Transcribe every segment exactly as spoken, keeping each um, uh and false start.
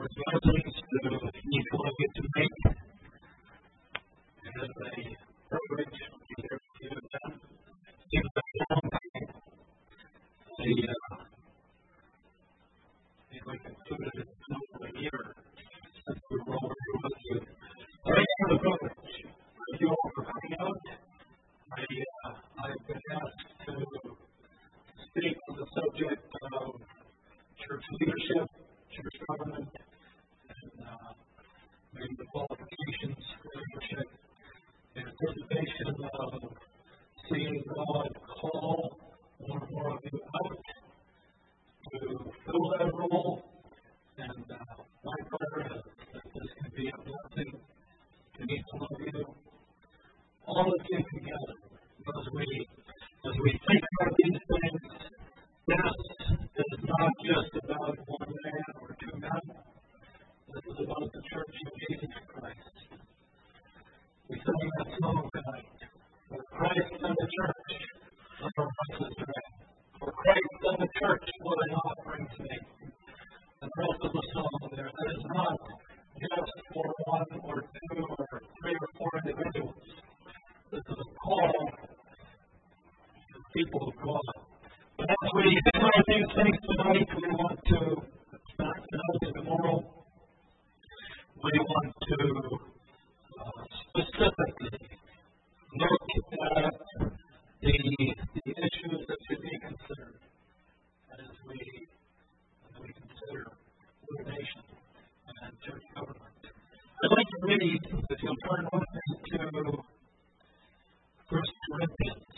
blessings to each one of you tonight. It is a privilege to be here with you again. Seems like a long time. I uh, think we concluded it in over a year since we were over here with you. But I have the privilege of you all for coming out. I, uh, I've been asked to speak on the subject of church leadership, church government, and uh, maybe the qualifications for leadership in anticipation of seeing God call one or more of you out to fill that role. And uh, my prayer is that this can be a blessing to each one of you. All of you together, as we, as we think about these things, this is not just about one man or two men. This is about the church of Jesus Christ. We sang that song tonight. For Christ and the church, let our voices ring. For Christ and the church, what an offering to make. And the rest of the song there, that is not just for one or two or three or four individuals. This is a call to the people of God. But as we think about these things tonight, we want to, back tonight and tomorrow, we want to uh, specifically look at the, the issues that should be considered as we, as we consider ordination and church government. I'd like to read, if you'll turn with me to First Corinthians.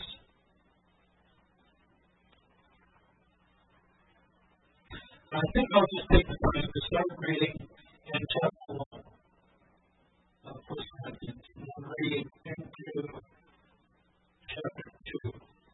I think I'll just take the time to start reading in chapter one of First Corinthians and then read into chapter two.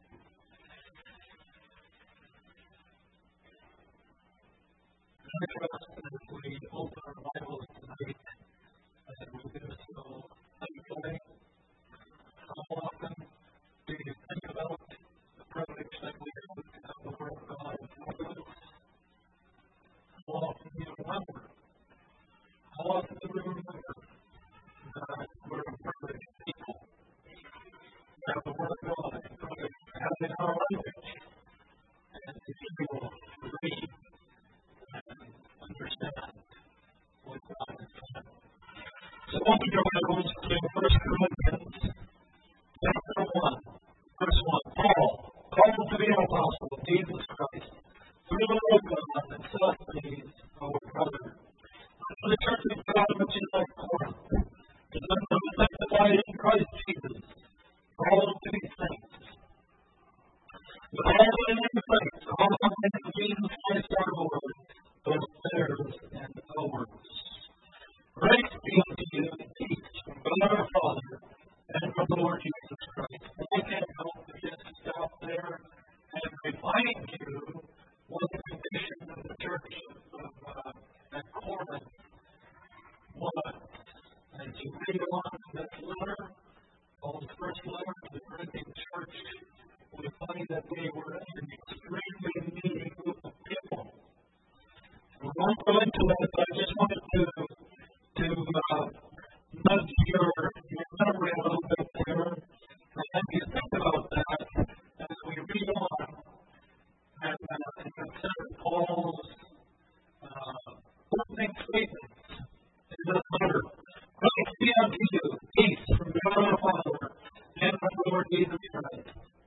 And I trust that as we open our Bibles tonight, that we do so thankfully. How often do you think about the privilege that we have to have the Word of God in front of us? How often do you remember? How often do we remember that we're a privileged people? We have the Word of God in front of us, have it in our language, and to be able to read and understand what God has done. So open your Bibles to First Corinthians. Chapter one, verse one, Paul, called to be an apostle of Jesus Christ, through the will of God and Sosthenes, our brother, to the church of God which is at Corinth, to them that are sanctified in Christ Jesus, called to be saints. With all the name of saints, all the name of Jesus Christ our Lord, both theirs and ours. Grace be unto you and peace from God our Father and from the Lord Jesus Christ. And I can't help but just stop there and remind you what the condition of the church of, uh, at Corinth was. As you read on this letter, Paul's first letter to the Corinthian church, we find that they were an extremely needy group of people. We won't go into that, but I just wanted to, to uh, nudge your, your memory a little bit there. And as you think about that, as we read on and, uh, and consider Paul's uh, opening statements in this letter, Christ be unto you, peace from God our Father and from the Lord Jesus Christ.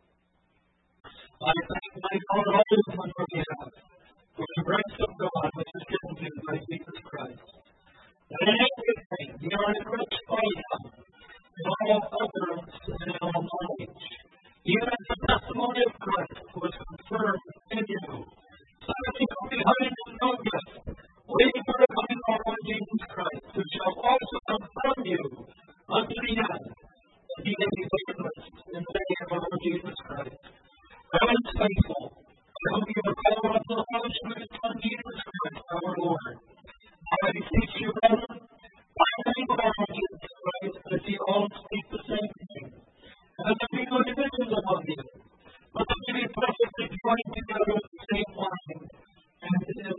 I thank my God always on your behalf for the grace of God which is given to you by Jesus Christ. And in everything ye are enriched by him in all utterance and in all knowledge, even as the testimony of Christ was confirmed in you, so that you come behind in no gift, waiting for the coming of our Lord Jesus Christ, who shall also confirm you unto the end, and he may be blameless in the day of our Lord Jesus Christ. God is faithful, to whom you are called unto the fellowship of his Son Jesus Christ, our Lord. Now I beseech you, brethren, by the name of our Lord Jesus Christ, that ye all speak the same thing, and that there be no divisions among you, but that ye be perfectly joined together with the same mind, and in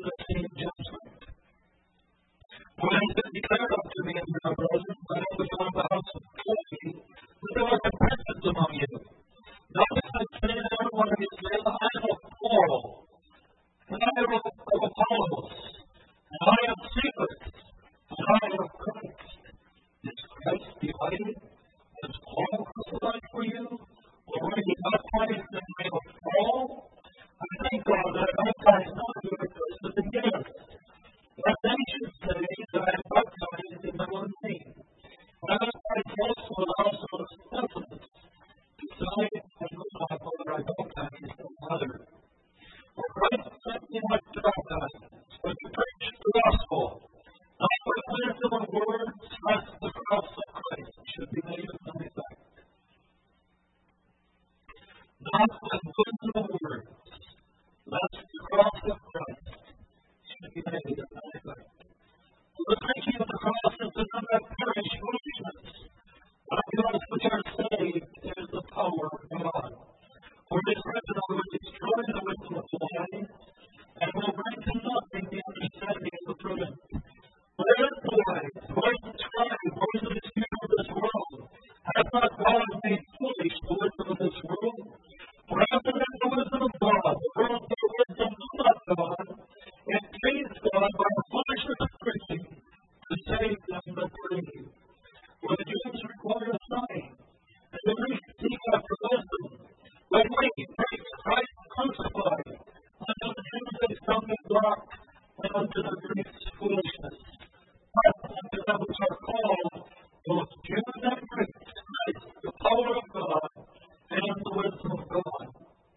stumbling block unto the Greeks foolishness. But unto them which are called, both Jews and Greeks, Christ, the power of God and the wisdom of God.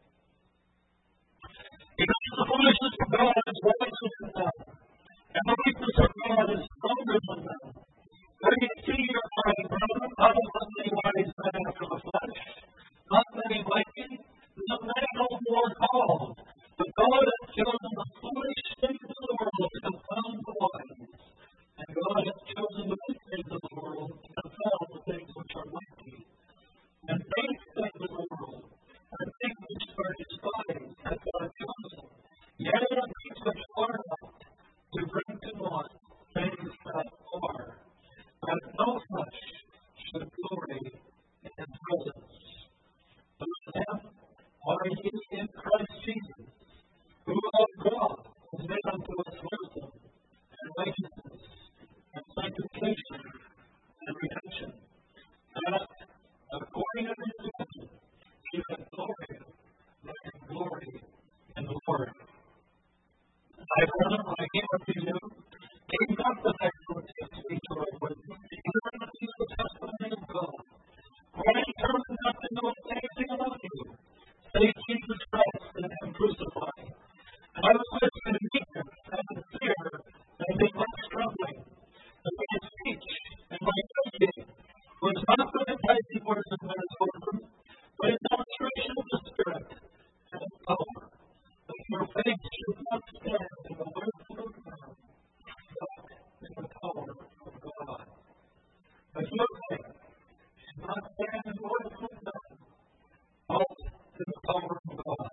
Because the foolishness of God is wiser than them, and the weakness of God is stronger than them. Let me see your mind, brother, out of the many wise men after the flesh, not many mighty, not many no more called, but God has chosen the foolish things of the world to confound the wise, and God has chosen the weak things of the world to confound the things which are mighty, and base things of the world, and things which are despised, has God chosen, yea, and things which are not, to bring to naught things that are, that no flesh should glory in his presence. But them are ye in Christ Jesus, who of God was made unto us wisdom, and righteousness, and sanctification, and redemption, that, according to his will, he had glory, let him glory in the Lord. My brethren, when I came unto you, came not with excellency of speech or of wisdom, either unto you the testimony of God. For I determined not to know anything about you, save Jesus Christ and him crucified. And I was with you in meekness and in fear, and in much trembling. And my speech and my preaching was not with enticing words of men's wisdom, but in demonstration of the Spirit and of power, that your faith should not stand in the words of man, but in the power of God. But your faith should not stand in the words of man, but in the power of God.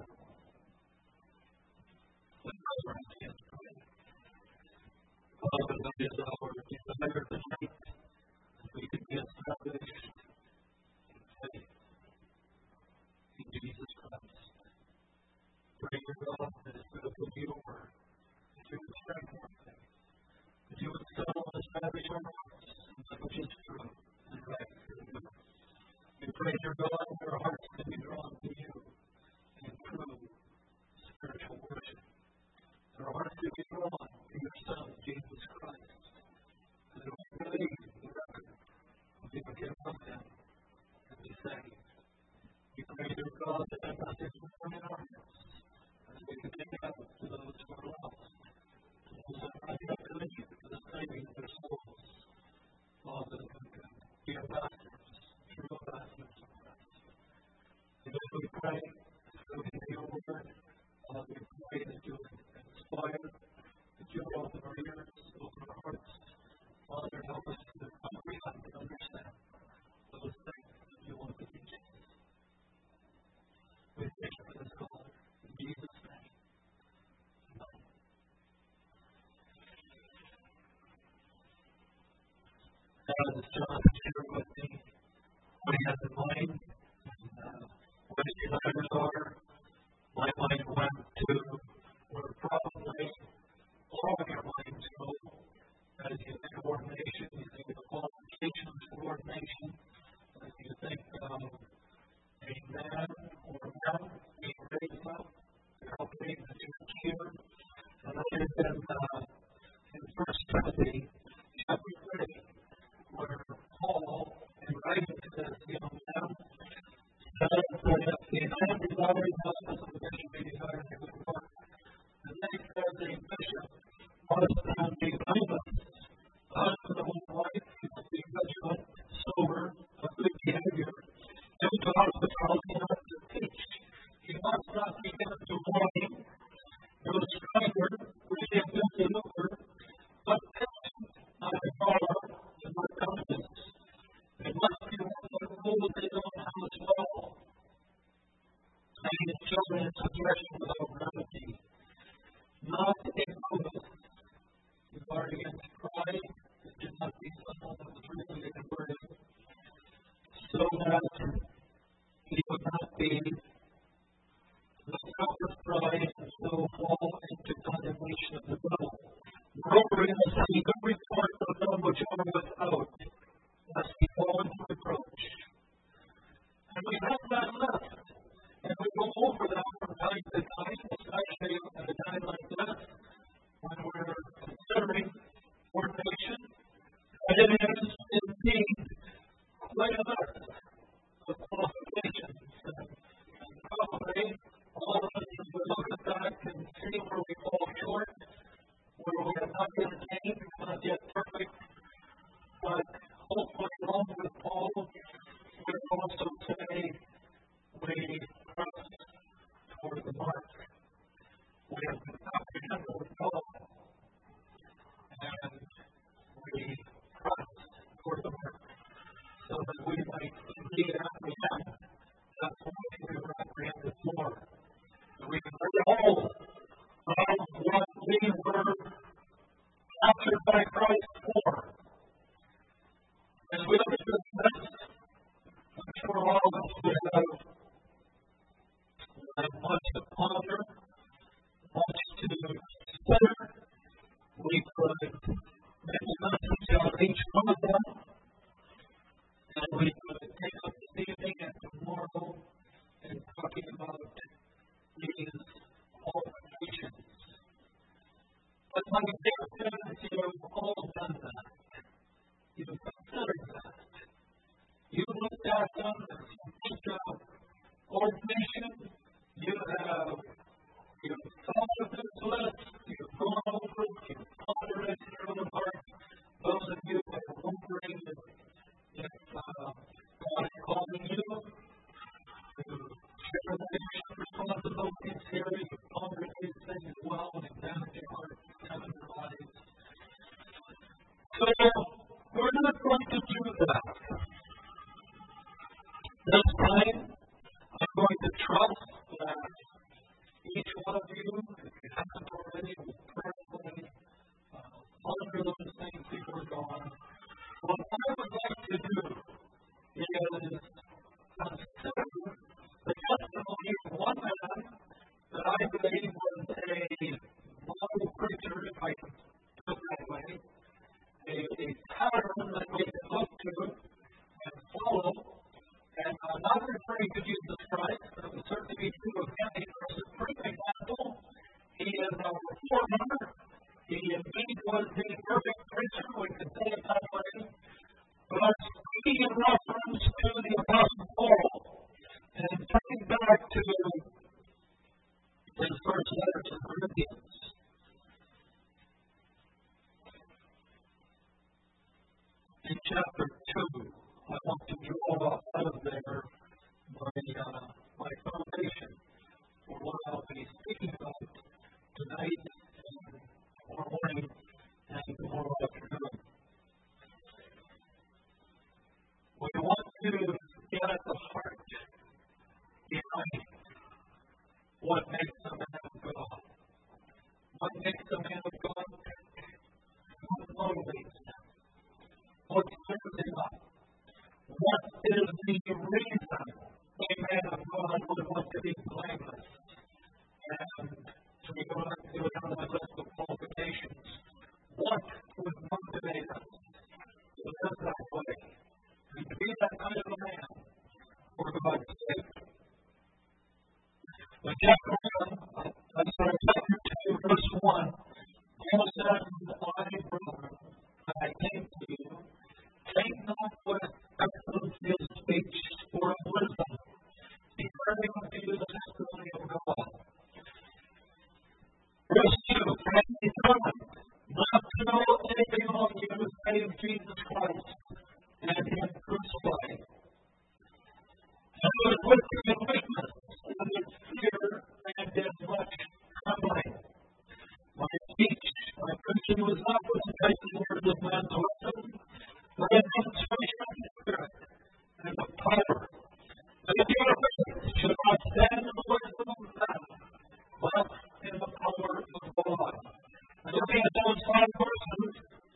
Father, that is our desire tonight, that we could be established in faith in Jesus Christ. Pray to God that as we open your word, that you would strengthen our faith, that you would settle and establish our hearts in that which is true and right and good. We pray, dear God, that our hearts can be drawn to you in true spiritual worship. That our hearts can be drawn to your Son, Jesus Christ. And that we believe the record of the forgiven of him and be saved. We pray, dear God, that that message will burn in our hearts as we continue out to those who are lost, to those that are not yet coming to the saving of their souls. Father, that we can be ambassadors, true ambassadors of Christ. And as we pray, as we hear your word, Father, we pray that you would inspire, that you would open our ears, open our hearts. Father, help us to comprehend and understand those things that you want to teach us. We thank you for this call. In Jesus' name. Amen. As John shared with me what he has in mind and uh, what his desires are, my mind went to where probably all of your minds go. As you think of ordination, you think of the qualifications for ordination, as you think of a man or a man being raised up to help make the church here. And that is in, uh, in First Timothy chapter three, where Paul, in writing to this young man, says that if the man desires justice, the bishop may desire a good work. And then he says a bishop must then be blameless. Husband of one wife, he must be vigilant, sober, of good behavior, given to hospitality and not to teach. He must not be given to wine, nor to striker, which he has been to lucre, but patient, not a borrower, and not covetous. It must be one that rules his own house well, training his children in subjection without gravity, not a covetous. To guard against pride, it did not be someone that was really converted, so that he would not be the selfish pride and so fall into condemnation of the devil. Moreover, he must have a good report of them which are without, lest he fall into reproach. And we have that left, and we go over that from time to time, especially at a time like this. it is indeed quite a list of qualifications. And, and probably all of us, as we look at that, can see where we fall short, where we have not yet attained, not yet perfect. But hopefully, along with Paul, we can also say we press toward the mark. We have been apprehended with God, and we press toward the mark, so that we might indeed apprehend that point we were apprehended for. And we can lay hold of what we were captured by Christ for. As we look at this text, I'm sure all of us would have, would have much to ponder, much to consider. We could make a message out of each one of them, and we could take up this evening and tomorrow in talking about these qualifications. But my guess is you've all done that. You've considered that. You've looked at them as you think of ordination. You have you've thought of this list. You've gone over it. You've pondered it in your own heart. Those of you that are wondering if, if uh, God is calling you to share leadership responsibilities here, you've pondered these things well and examined your heart, examined your lives. So, we're not going to do that. This time, I'm going to trust that each one of you, if you haven't already, will prayerfully uh, ponder those things before God. What I would like to do is consider the testimony of one man that I believe was a model preacher, if I can put it that way. A, a pattern that we can look to and follow. And I'm not referring to Jesus Christ, but it would certainly be true of him. He was a perfect example. He is our forerunner. He indeed was the perfect preacher, we could say it that way. But he in reference to the Apostle Paul, and turning back to his first letter to the Corinthians. In chapter two, I want to draw out of there my, uh, my foundation for what I'll be speaking about tonight and tomorrow morning and tomorrow afternoon. We want to get at the heart behind what makes a man of God. What makes a man of God? What motivates him? What stirs him up? What is the reason a man of God would want to be blameless? And so we go back to another list of qualifications. What would motivate us to live that way? And to be that kind of a man for God's sake. In chapter one, I'm sorry, chapter two, verse one, Paul says, I, brother, I came to you, take not with excellency of speech or of wisdom, declaring unto you the testimony of God. Verse two, and determined not to know anything among you save Jesus Christ and him crucified. And it was with in weakness, and in fear, and in much trembling. My speech, my preaching was not with enticing words of man's wisdom, but in demonstration of the Spirit and of power. And if your faith should not stand in the wisdom of man, but in the power of God. And looking at those five verses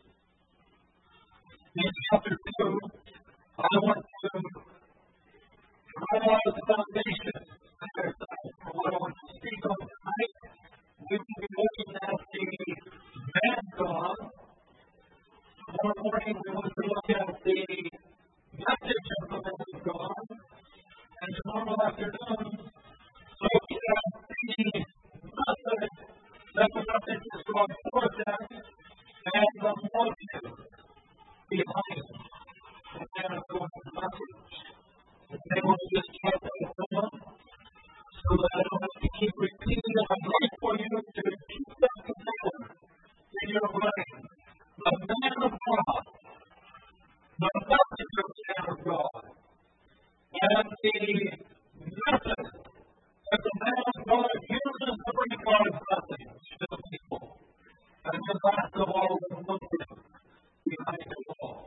in chapter two, I want to draw out the foundation for what I want to speak on tonight. We will be looking at the man God. Tomorrow morning we want to look at the message of the man of God. And tomorrow afternoon, look at the message that the message is going forth at and the motive behind the man of God's message. And they want to just try to someone so that I don't have to keep repeating it. I'd like for you to keep that together in your brain. The man of God, the message of the man of God, and the method that the man of God uses to bring God's message to the people. And then last of all, the motive behind it all.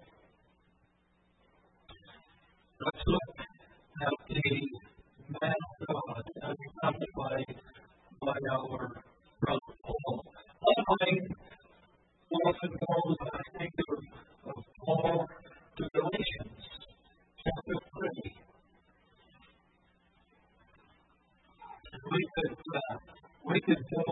Let's look at the man of God as exemplified by our brother Paul. Online often goes, I think, of, of Paul to Galatians chapter three. And we could, uh, we could go,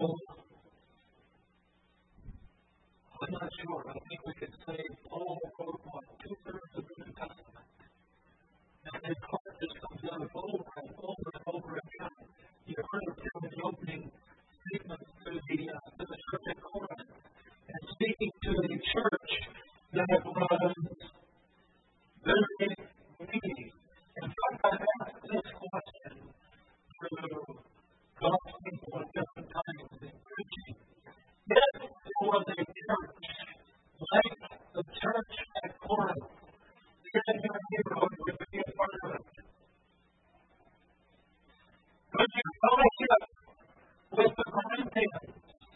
I'm not sure, I think we could say Paul wrote what, two-thirds of the New Testament. And his heart just comes out over and over and over again. You heard of him in the opening statements to the, uh, to the church at Corinth. And speaking to the church that was very needy. In fact, I asked this question to God's people at different times in preaching. If there was a church like the church at Corinth, in your neighborhood would be a part of it. Could you fellowship with the Corinthians?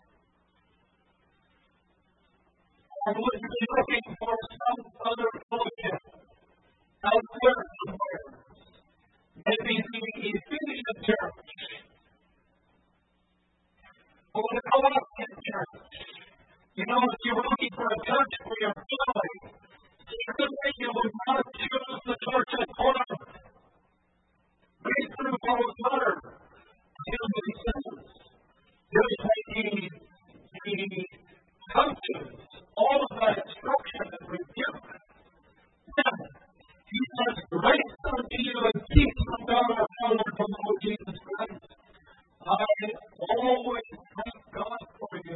Or would you be looking for some other fellowship elsewhere somewhere? Maybe the Ephesian church, or the Colossian church. You know, if you're looking for a church for your family, certainly you would not choose the church at Corinth. Read through Paul's letter. Here's what he says. Here's what he, he coaches all of that instruction and rebuke. Then, he says, grace unto you and peace from God our Father and from the Lord Jesus Christ. I always thank God for you.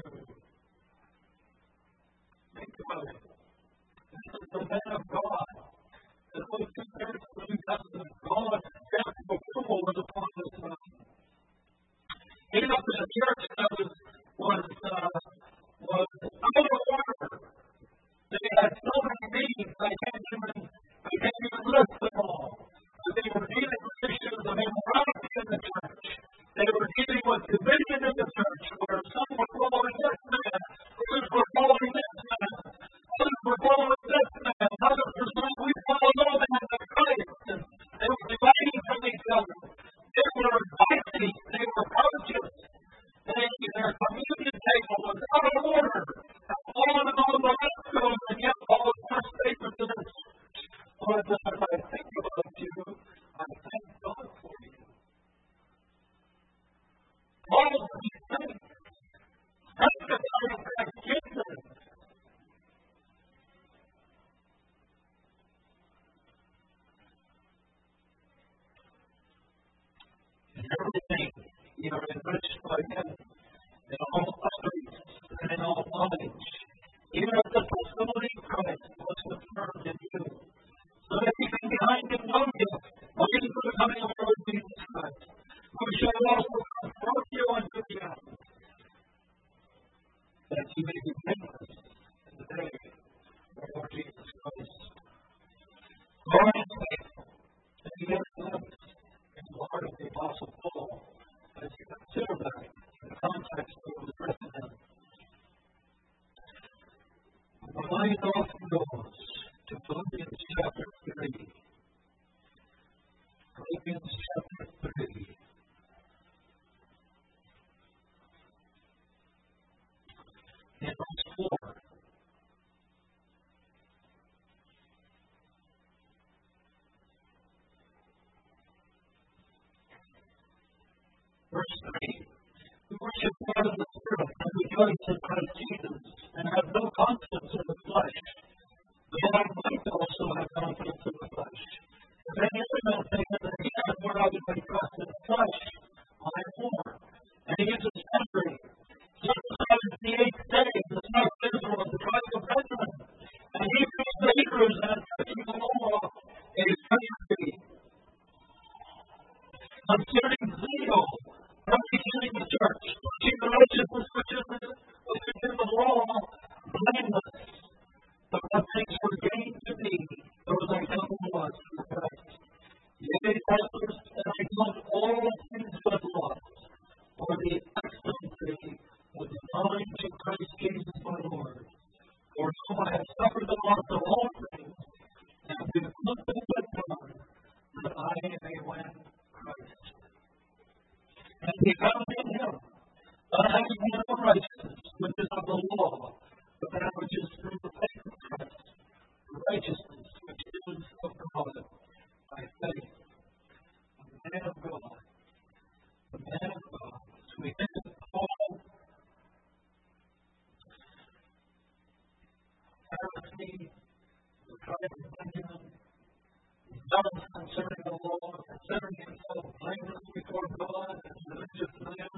Think about it. This is the man of God. And those two-thirds of the New Testament, God stamped approval was upon this man. He looked at a church that was, was, uh, was out of order. They had so many meetings, I can't even, I can't even list them all. But they were dealing with issues of immorality in the church. They were dealing with division in the church, where some were following this man, others were following this man, others were following this man, others were saying, we follow no man but Christ. And they were dividing from each other. They were dividing, they were conscious. They, their communion table was out of order. And all and all the rest goes, and yet all the first statement to this was that as I think about you, I thank God for you. All of these things, sanctifying thanksgiving. And everything, you are enriched by Him in all studies and in all knowledge, even as the testimony of Christ was confirmed in you, so that you can behind Him know Him, waiting for the coming of our Lord Jesus Christ, who shall also confront you unto the end, that you may be blameless in the day of our Lord Jesus Christ. God is faithful, and He has lived in the heart of the Apostle Paul, as you consider that in the context of what was written in. My mind often goes to Philippians chapter three. Philippians chapter three. In verse four. Verse three. We worship God in the Spirit and rejoice in Christ Jesus, and have no confidence in the flesh. Though I might also have confidence in the flesh. If any other man thinks that he has more out of my trust in the flesh, I am more. And he uses memory. Circumcised the eighth day, the son of Israel, the tribe of Benjamin. And he was later coming to Christ Jesus my Lord. For now I have suffered the loss of all things, and have been afflicted with God, that I may win Christ. And be found in him, not having my own righteousness, which is of the law, but that which is through the faith of Christ, the righteousness which is of God by faith. The man of God, the man of God. So we think of Paul, Pharisee, the tribe of Benjamin, zealous concerning the law, considering himself blameless before God as a religious man,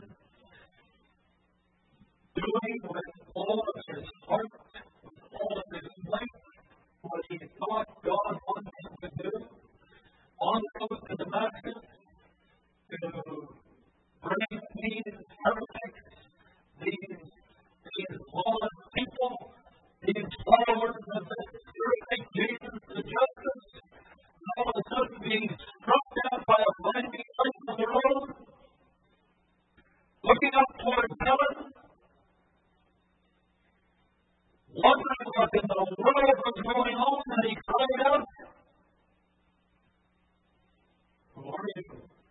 doing with all of his heart, with all of his might, what he thought God wanted him to do, on the road to Damascus, to bring these heretics, these, these lawless people, these followers of this perfect Jesus to justice, and all of a sudden being struck down by a blinding light on the road, looking up towards heaven, wondering what in the world was going on, and he cried out, "Who are you?"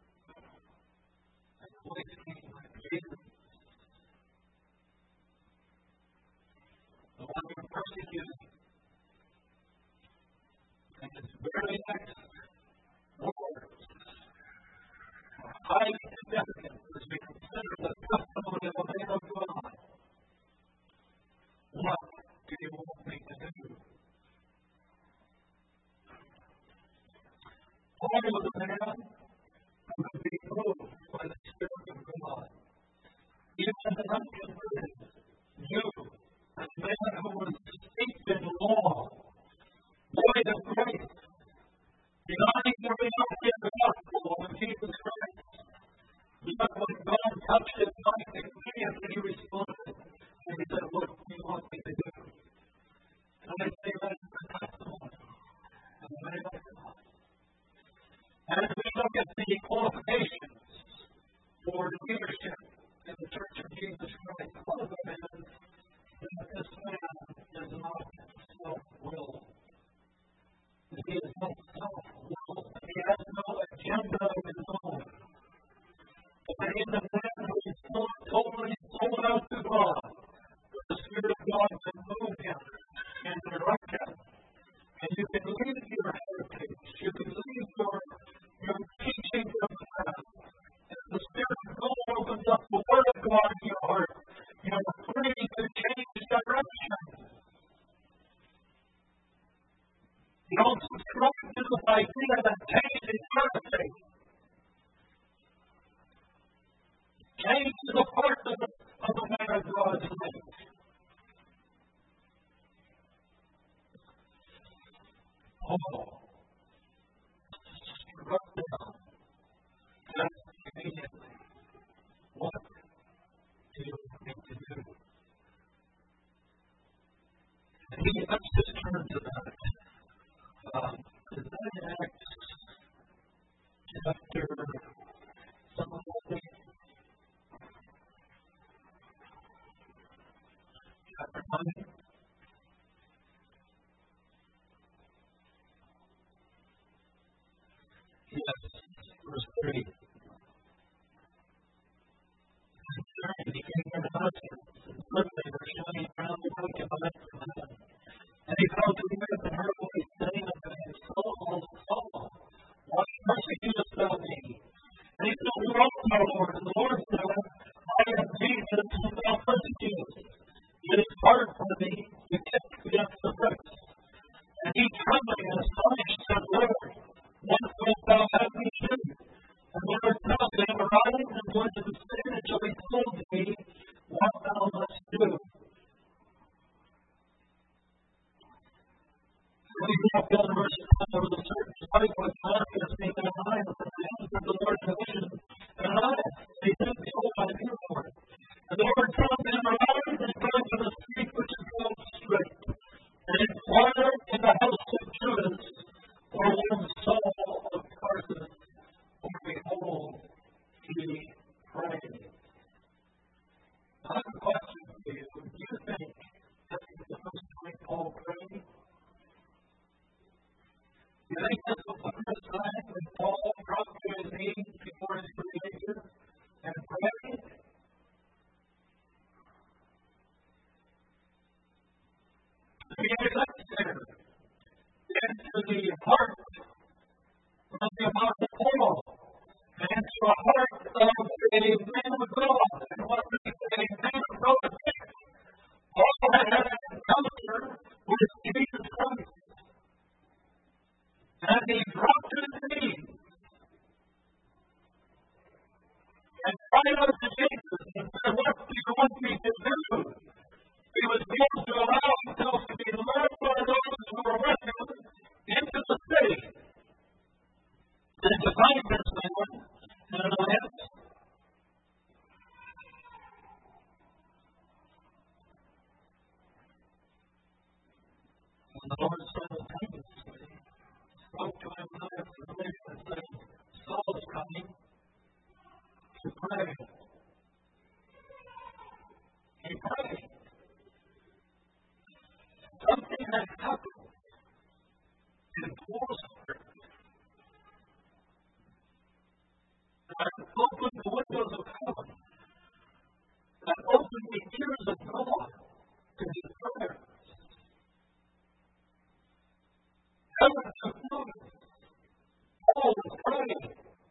And the voice came like Jesus, the one who persecuted. And his very next words are highly significant as we consider the testimony of the man of God. What do you want me to do? Paul was a man who could be moved by the Spirit of God. Even as an unconverted Jew, a man who was steeped in law, void of grace, denying the reality of the gospel of Jesus Christ. Yet when God touched his life, immediately he responded, and he said, "What do you want me to do?" And I say that is the testimony of the man of God. And as we look at the qualifications for leadership in the Church of Jesus Christ, one of them is that this man is not self-willed. That he is not self-willed. That he has no agenda of his own. But he is a man who is so totally sold out to God. The Spirit of God can move him and direct him. And you can leave your heritage. You can leave your, your teaching from the past. As the Spirit of God opens up the Word of God in your heart, you're free to change direction. You don't subscribe to this idea that change is perfect. Change is a part of the, of the man of God's life. Paul struck down just immediately. What do you want me to do? And he, let's just turn to that. Um, is that in Acts chapter something? Chapter nine? Yes, verse three. Concerning the king of Damascus, and suddenly there shining around the road came a light from heaven. And he fell to the earth and heard a voice saying unto him, Saul, Saul, why persecutest thou me? And he said, Who art thou, Lord? And the Lord said, I am Jesus whom thou persecutest. It is hard for me be accepted into the heart of the Apostle Paul, and to a heart of a man of God. And what makes a man of God tick? Paul had had an encounter with Jesus Christ, and he dropped his knees and cried out to Jesus and said, "What do you want me to do?" He was going to allow himself to be led by those who were with him into the city and to find this man in a land. And the Lord simultaneously spoke to him another familiar and said, "Saul is coming to pray." He prayed. Something had happened in Paul's heart that opened the windows of heaven, that opened the ears of God to his prayers. Heaven took notice. Paul was praying.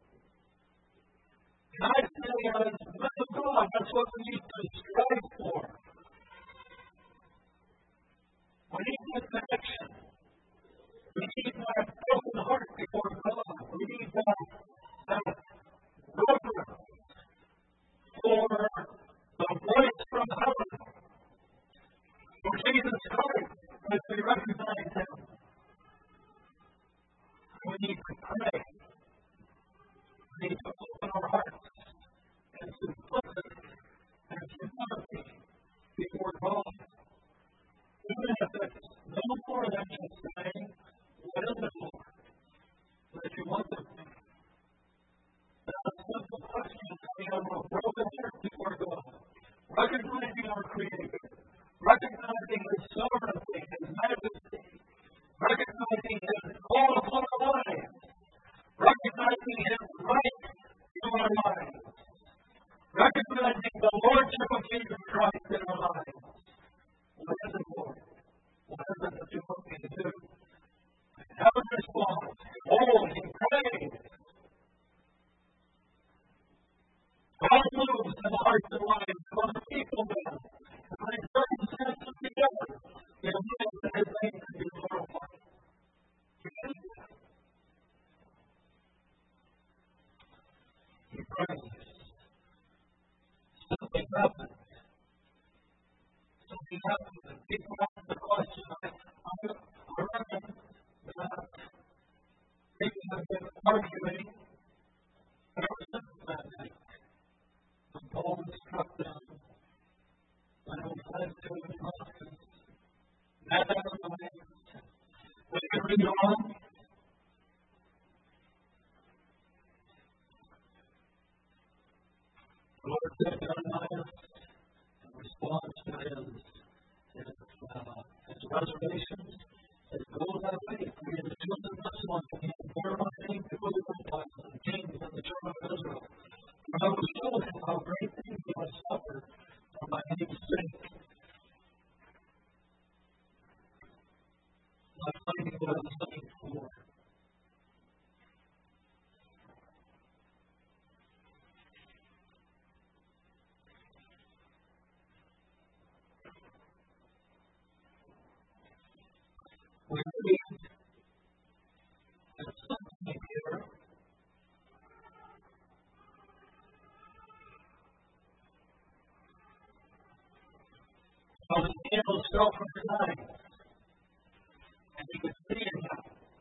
And I say, as men of God, that's what we need to strive for. We need that connection. We need that broken heart before God. We need that, that reverence for the voice from heaven, for Jesus Christ, as we recognize him. We need to pray. We need to open our hearts and simplicity and humility before God. Even if it's no more than just saying, "What is it, Lord, that you want of me?" That's a simple question that we have a broken heart before God. Recognizing our Creator, recognizing His sovereignty, His majesty, recognizing His call upon our lives, recognizing His right to our lives, recognizing the Lordship of Jesus Christ in our lives. What is it, Lord? What is it that you want me to do? Heaven responds. Oh, he prayed. God moves in the hearts and lives of other people then. And when circumstances together, it means that his name can be glorified. He did that. He prays. Something happened. Something happened. And people ask the question, I, I, I reckon that people have been arguing ever since that night. When Paul struck them, when he fled to his mountains, met Ananias. When you read on, the Lord said to Ananias, in response to his, his, uh, his reservations, said, "Go that way, for you the children of Jerusalem, and you bear my name before the Gentiles and the kings and the children of Israel. For I will show him how great things he must suffer for my name's sake." I'm finding what I was looking for. We read that something here of Daniel's self-design, and you could see it now.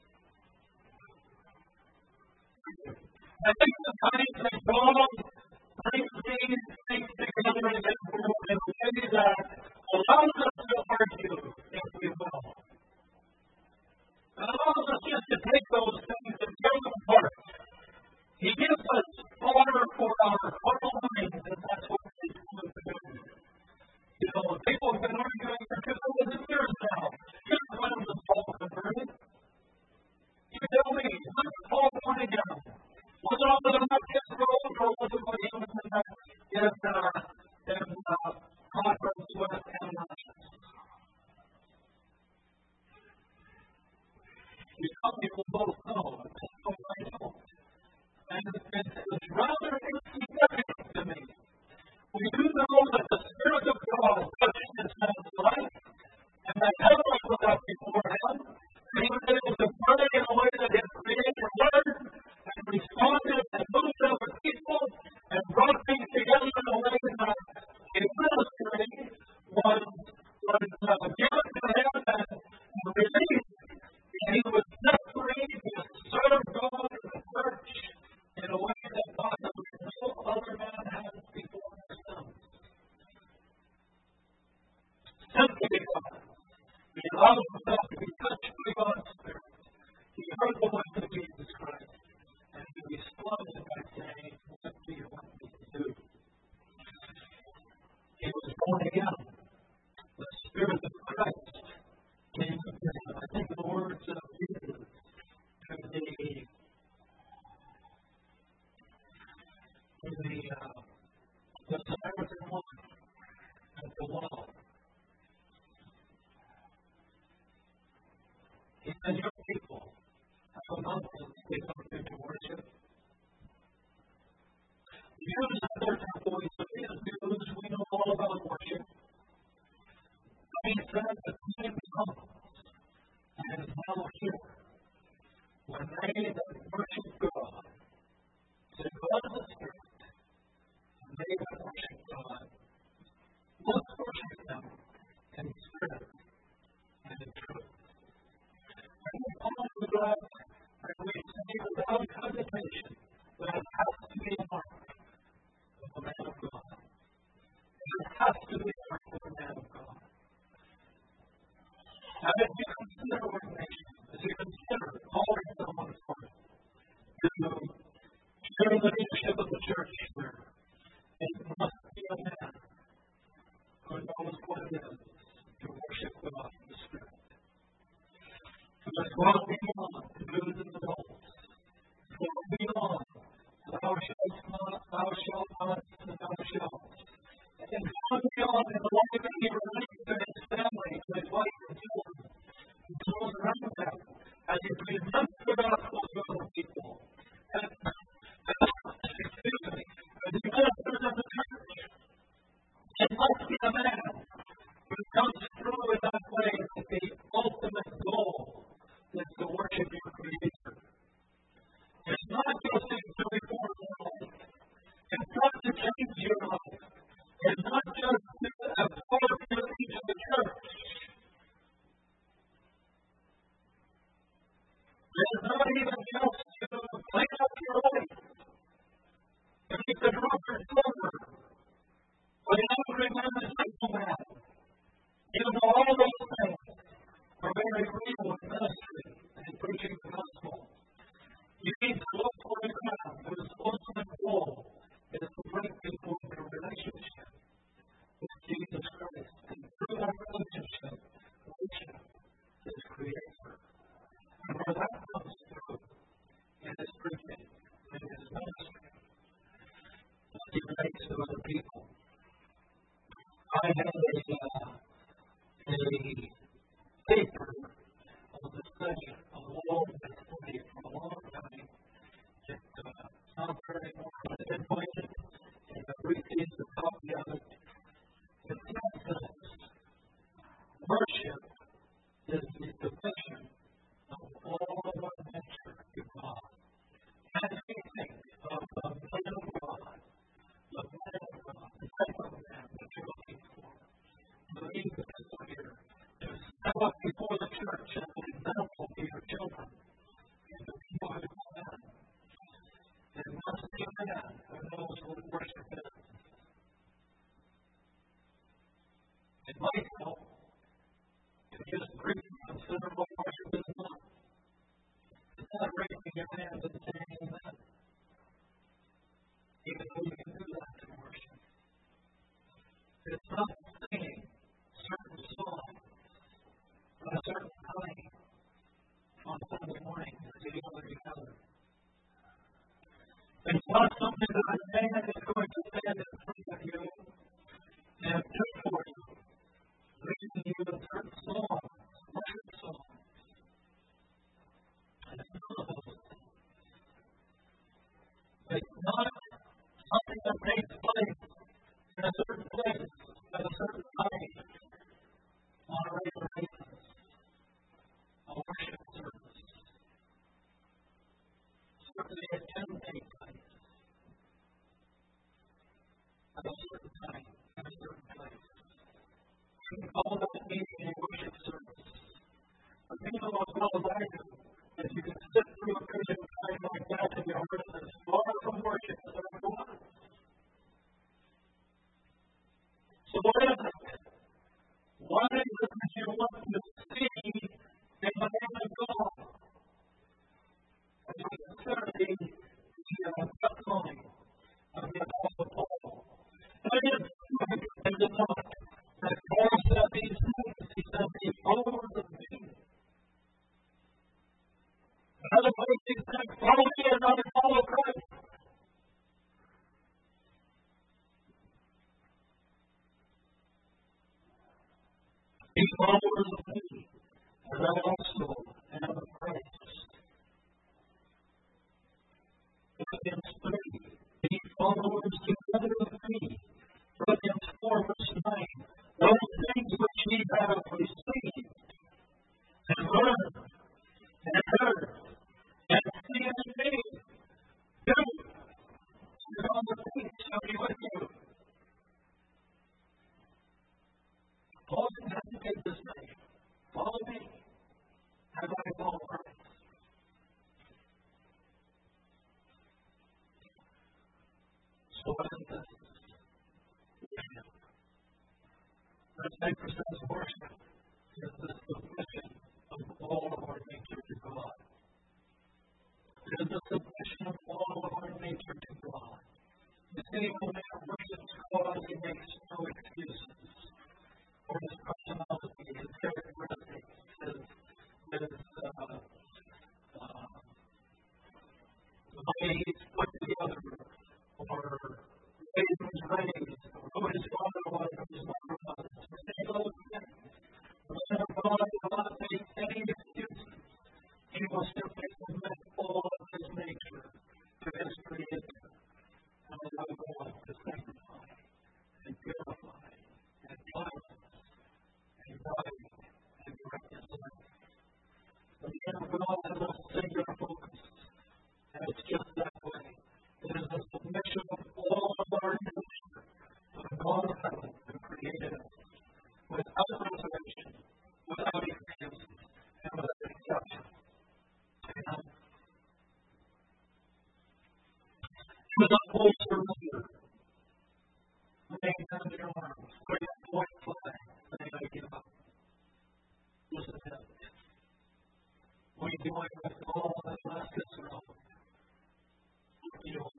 I think sometimes that God brings these things together in this world in a way that allows us to argue, if we will. And allows us just to take those things and tear them apart. He gives us order for our carnal minds, and that's what He's going to do. You know, people have been arguing for two thousand years now. Here's when was Paul converted. You tell me, when was Paul born again? Was it on the Damascus Road, or was it when he was in that in, uh, in, uh, conference with Ananias? was uh, given to him and, and released, and he was set free to serve God in the church in a way that possibly no other man has before himself. Simply because he allowed himself to be touched by God's Spirit. He heard the voice of Jesus Christ, and he responded by saying, "What do you want me to do?" He was born again. The Spirit of Christ came to him. I think the words of Jesus to the, to the, uh, the Samaritan woman at the well. He said, "Your people have a mountain they come to to worship. You have their temple, so we as Jews, we know all about worship. But he said, the time comes, and is now here, when they that worship God, say God is a Spirit, and they that worship God must worship Him in spirit and in truth." And we come to God, and we say without hesitation that it has to be a mark of a man of God. It has to be a mark of a man of God. And if you consider ordination, as you consider calling someone for it, to share the leadership of the church here, it must be a man who knows what it is to worship God in the Spirit. So let's go out beyond the do's and the don'ts. Go beyond thou shalt not, thou shalt not, and thou shalt. And go beyond in the way that he relates to his family, to his wife and children, and to those around him, as he presents the gospel to other people. And, excuse me, as he ministers in the church, it must be a man who comes through in that way that the ultimate goal is to worship your Creator. It's not just to reform your life. It's not to change your life. It's not just to absorb you into the church. It's not even just to clean up your life, to keep the drunkard sober, but an angry man is like a man. Even though all those things are very real in ministry and in preaching the gospel, you need to look for a man whose ultimate goal is to bring people into a relationship with Jesus Christ. And through that relationship, worship His Creator. And where that comes through in His preaching and His ministry, as He relates to other people. I had a, uh, a paper of the study of Lord and study for a long time. It uh, sounds very more pinpointed, and I received a copy of it. It says this: worship is the submission of all of our nature to God. As we think of the man of God, the man of God, the type of man that you're looking for, believe the people here to step up before the church as an example to your children and the people who come in. It must be a man who knows what worship is. It might help to just briefly consider what worship is not. It's not raising your hands and saying amen. Even though you can do that in worship. It's not singing certain songs at a certain time on Sunday morning as you gather together. It's not something that a man is going to stand in front of you and do for you, leading you in certain songs, worship songs. It's none of those things. It's not something that takes place in a certain place at a certain time on a regular basis. A worship service. Certainly it can take place. well as I do, that you can sit through a period of time like that and your heart is far from worship as ever was. So what is it? What is it that you want to see in the name of God? And you consider the, the uh, testimony of the Apostle Paul. And it is right, is it not, that Paul said these things. He said, be followers of me. In other words, he said, follow me as I follow Christ. Be followers of me, as I also am of Christ. Philippians three, be followers together with me. Philippians four, verse nine, those things which ye have received, and learned, and heard, and seen in me, do, and all the things shall be with you. Paul didn't have to take this name. Follow me, as I follow Christ. So what is this? Worship. Let's say percent worship is the submission of all of our nature to God. It is the submission of all of our nature to God. You see, when man worships God, he makes no excuses for his personality, his characteristics, his, his uh, uh, the way he's put together, or the way he was raised, or who his father was, or his mother was. We say those things. The man of God will not make any excuses. He will simply submit all of his nature to his Creator and allow God to sanctify and purify and cleanse and guide and direct his life. The man of God has a singular focus, and it's just that way. It is the submission of all of our nature to the God of heaven who created us, without reservation, without excuses, and without exception. Amen. He was a full surrender, laying down your arms, putting a white flag, saying, I give up. This is it. What are you doing with all that last Israel? You know,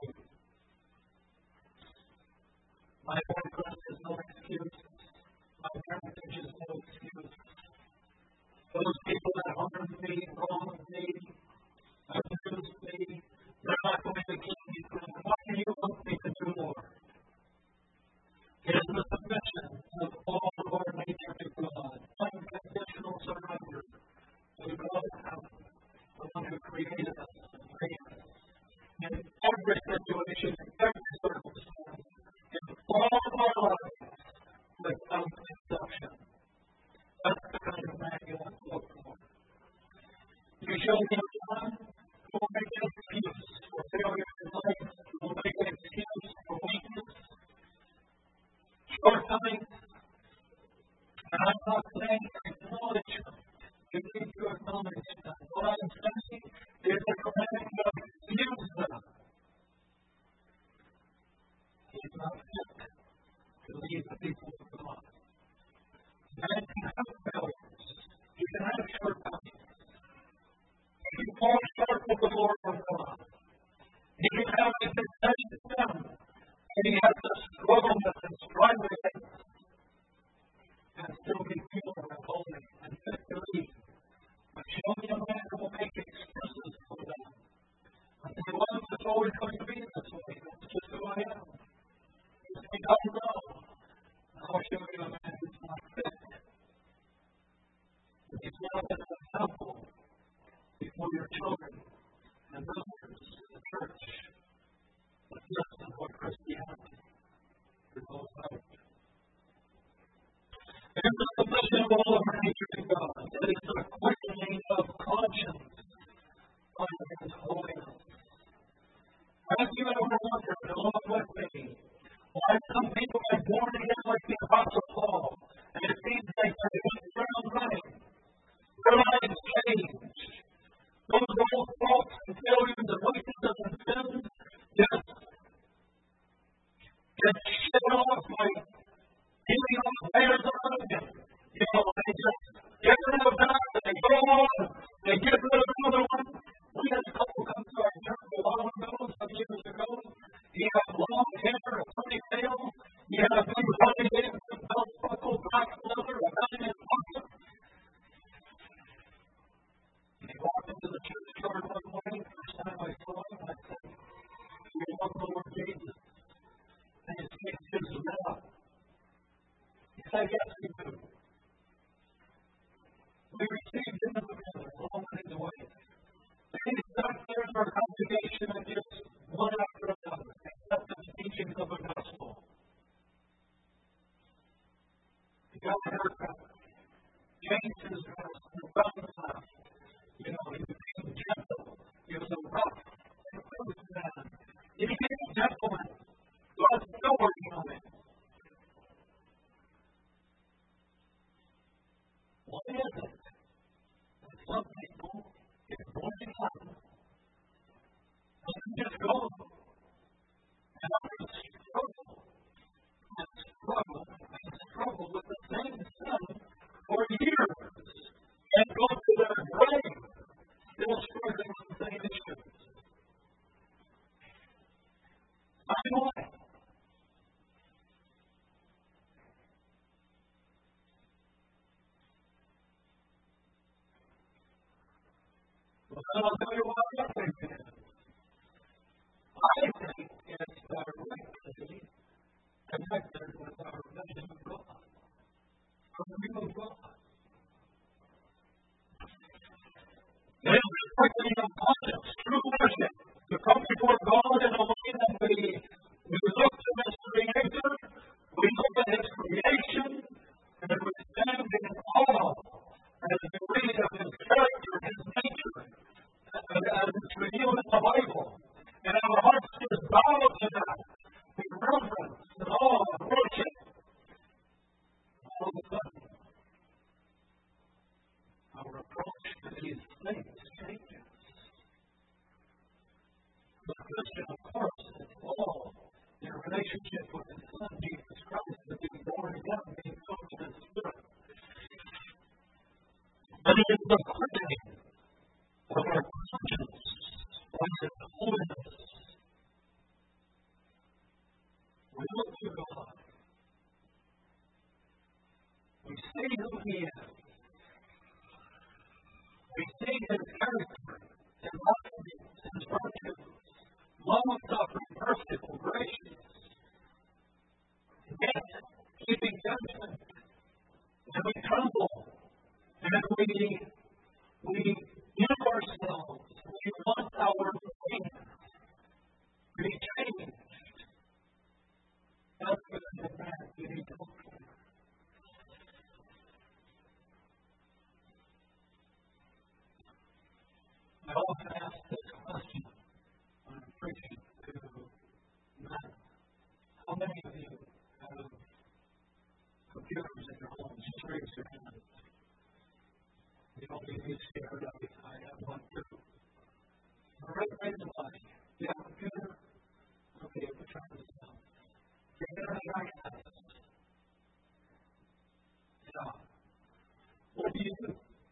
my background is no excuse. My heritage is no excuse. Those people that harmed me, wronged me, abused me, they're not going to keep me from what do you want me to do, Lord? It is the submission of all of our nature to God, unconditional surrender to the God of heaven, the one who created us and made us. In every situation, in every circumstance, in all of our lives, without exception. That's the kind of man you want to look for. You show me a son who will make an excuse for failure in life, who will make an excuse for weakness, shortcomings. And I'm not saying acknowledgement. You need to acknowledge them. What I'm saying is a command of use them. He's not fit to lead the people of God. Man can have failures. He can have shortcomings. He can fall short of the glory of God. He can have a confession of sin, and he has to struggle with and strive against, and still be pure and holy and fit to lead. But show me a man who will make excuses for them. And say, well, it's always going to be this way. That's just who I am. You say, no, no. I'll show you a man who's not fit. He's not an example before your children and others in the church. But this is what Christianity is all about. It is the submission of all of our nature to God. It is the quickening of conscience under His holiness. Have you ever wondered, along with me, why some people are born again like the Apostle Paul, and it seems like they're just running, running. Their lives change. changed his dress and done stuff. You know, he became gentle. He was a rough and bruised man. He became a gentleman. God's authority on him. Why is it that some people get born again and then just go and others struggle and struggle and struggle with the same sin for years and go to their grave still struggling with the same issues? I know why. Well, then I'll tell you what I think it is. I think it's directly connected with our vision of God, our view of God. It is reflecting of conscience, true worship, to come before God in a way that we, we look to His Creator, we look at His creation, and we stand in awe as we read of His character, His nature, as it's revealed in the Bible. And our hearts just bow to that with reverence and awe and worship. All of a sudden, our approach to these things changes. The Christian, of course, is all in relationship with His Son, Jesus Christ, to be born again, being filled with His Spirit. But it is the quickening of our conscience by His holiness. We look to God. We see who He is. We see His character, His attributes, His virtues, long-suffering, merciful, gracious, yet keeping judgment. And we tremble, and we, we give ourselves, we want our faith to be changed. That's what the man you need to look for. I often ask this question when I'm preaching to men. How many of you have computers in your homes? Just raise your hand. You don't need to be scared of it. I have one too. Right, raise the body. Do you have a computer? Okay, we'll try this out. You're going to try this. Yeah. What do you do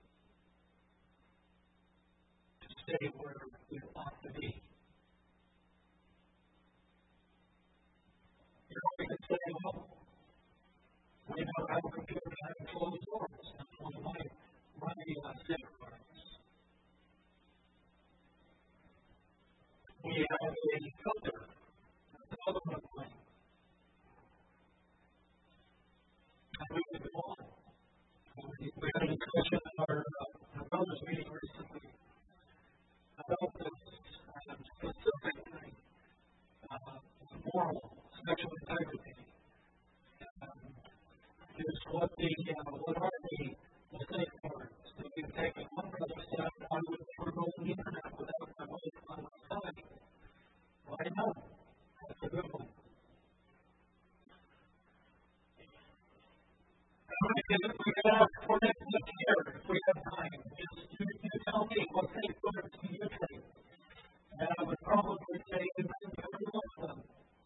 to stay where you ought to be? You know, we can say, well, we don't have a computer that has closed doors. That's one of my money uh, safeguards. We have a filter. That's another one thing. And we can go on. We had a discussion in our, uh, our brothers' meeting recently about this uh, specific thing, uh, moral, sexual integrity. Um, here's what the, uh, what are the, the safeguards that we've taken. One brother said, I would never go on the internet without my wife on my side. Why not? That's a good one. We can, we can ask for it next year if we have time. Just you, you tell me what safeguards do you take. And I would probably say amen to every one of them.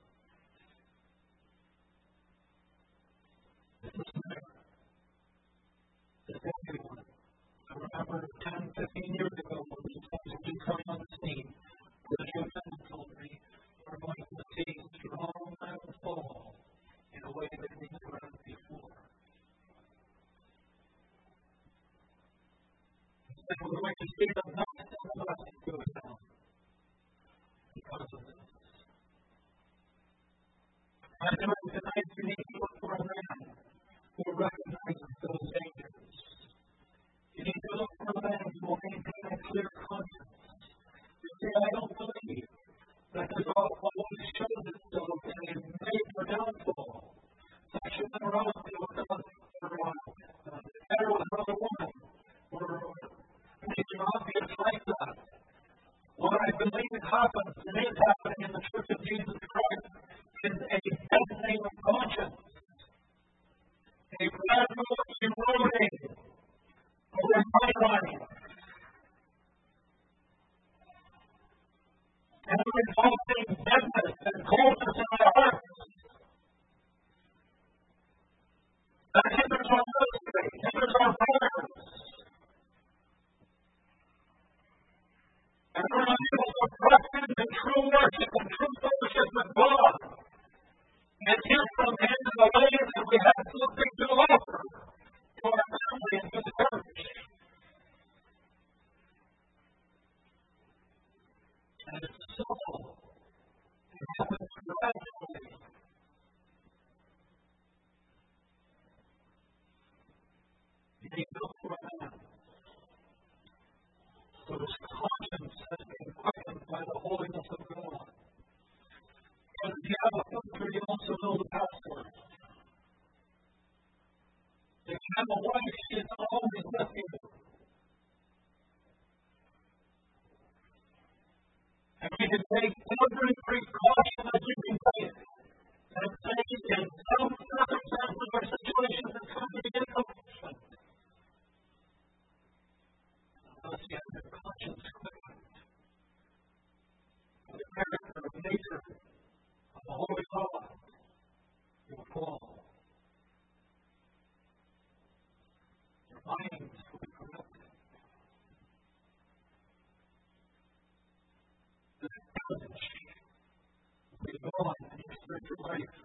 This is fair. This is everyone. I remember ten, fifteen years ago when these things were just coming on the scene. The young man told me we're going to see strong men fall in a way that we never have before. And we're going to see the best and the best go down because of this. I know tonight you need to look for a man who recognizes those dangers. You need to look for a man who will maintain a clear conscience. You say, I don't believe that there's always shows itself in a major downfall. Sexual immorality will cause uh, heteroerotic another woman, or make it obvious like that. What I believe happens, and is happening in the Church of Jesus Christ, is a deadening of conscience, a gradual eroding of our mind life, and a resulting deadness and coldness in our hearts that hinders our ministry, hinders our prayers, and we're unable to press into true worship and true fellowship with God, and hear from Him in the ways that we have something to offer to our family and to the church. And it's simple. It happens gradually. You need to look for a man. So his conscience has been quickened by the holiness of God. And if you have a filter, you also know the password. If you have a wife, she is not always with you. And you can take every precaution that you can take. And say, in some circumstances or situations, it's going to be insufficient. Unless you have your conscience quickened by the character of nature of the Holy God, you will fall. Your minds will be corrupted. The courage will be gone in your spiritual life.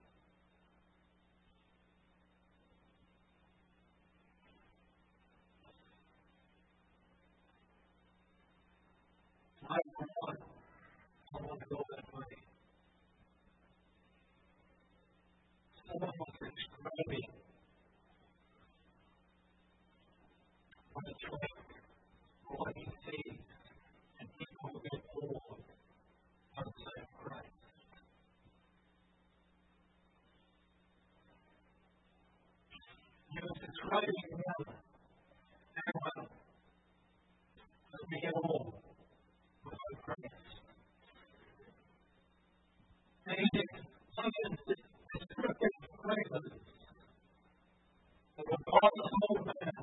I, for one, don't want to go that way. Some of us are describing what it's like, what he sees, and people who get bored outside of Christ. He was describing them and well, as being old. Christ. And he uses descriptive phrases that will cause the whole man.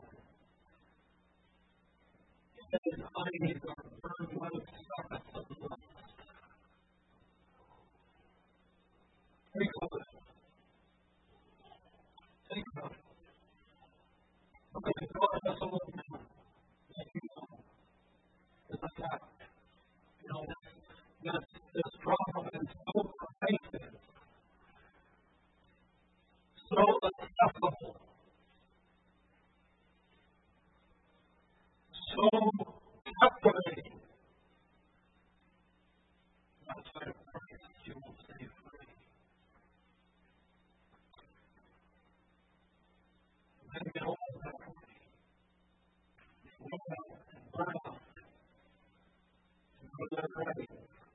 His eyes are burned with sockets of lust. Think of it. Think of it. Because God has a little man that you know is a fact. You know, that this problem is so pervasive, so accessible, so captivating. Outside of Christ, you will stay free. Then get over that way. Look out and burn out. Is that right?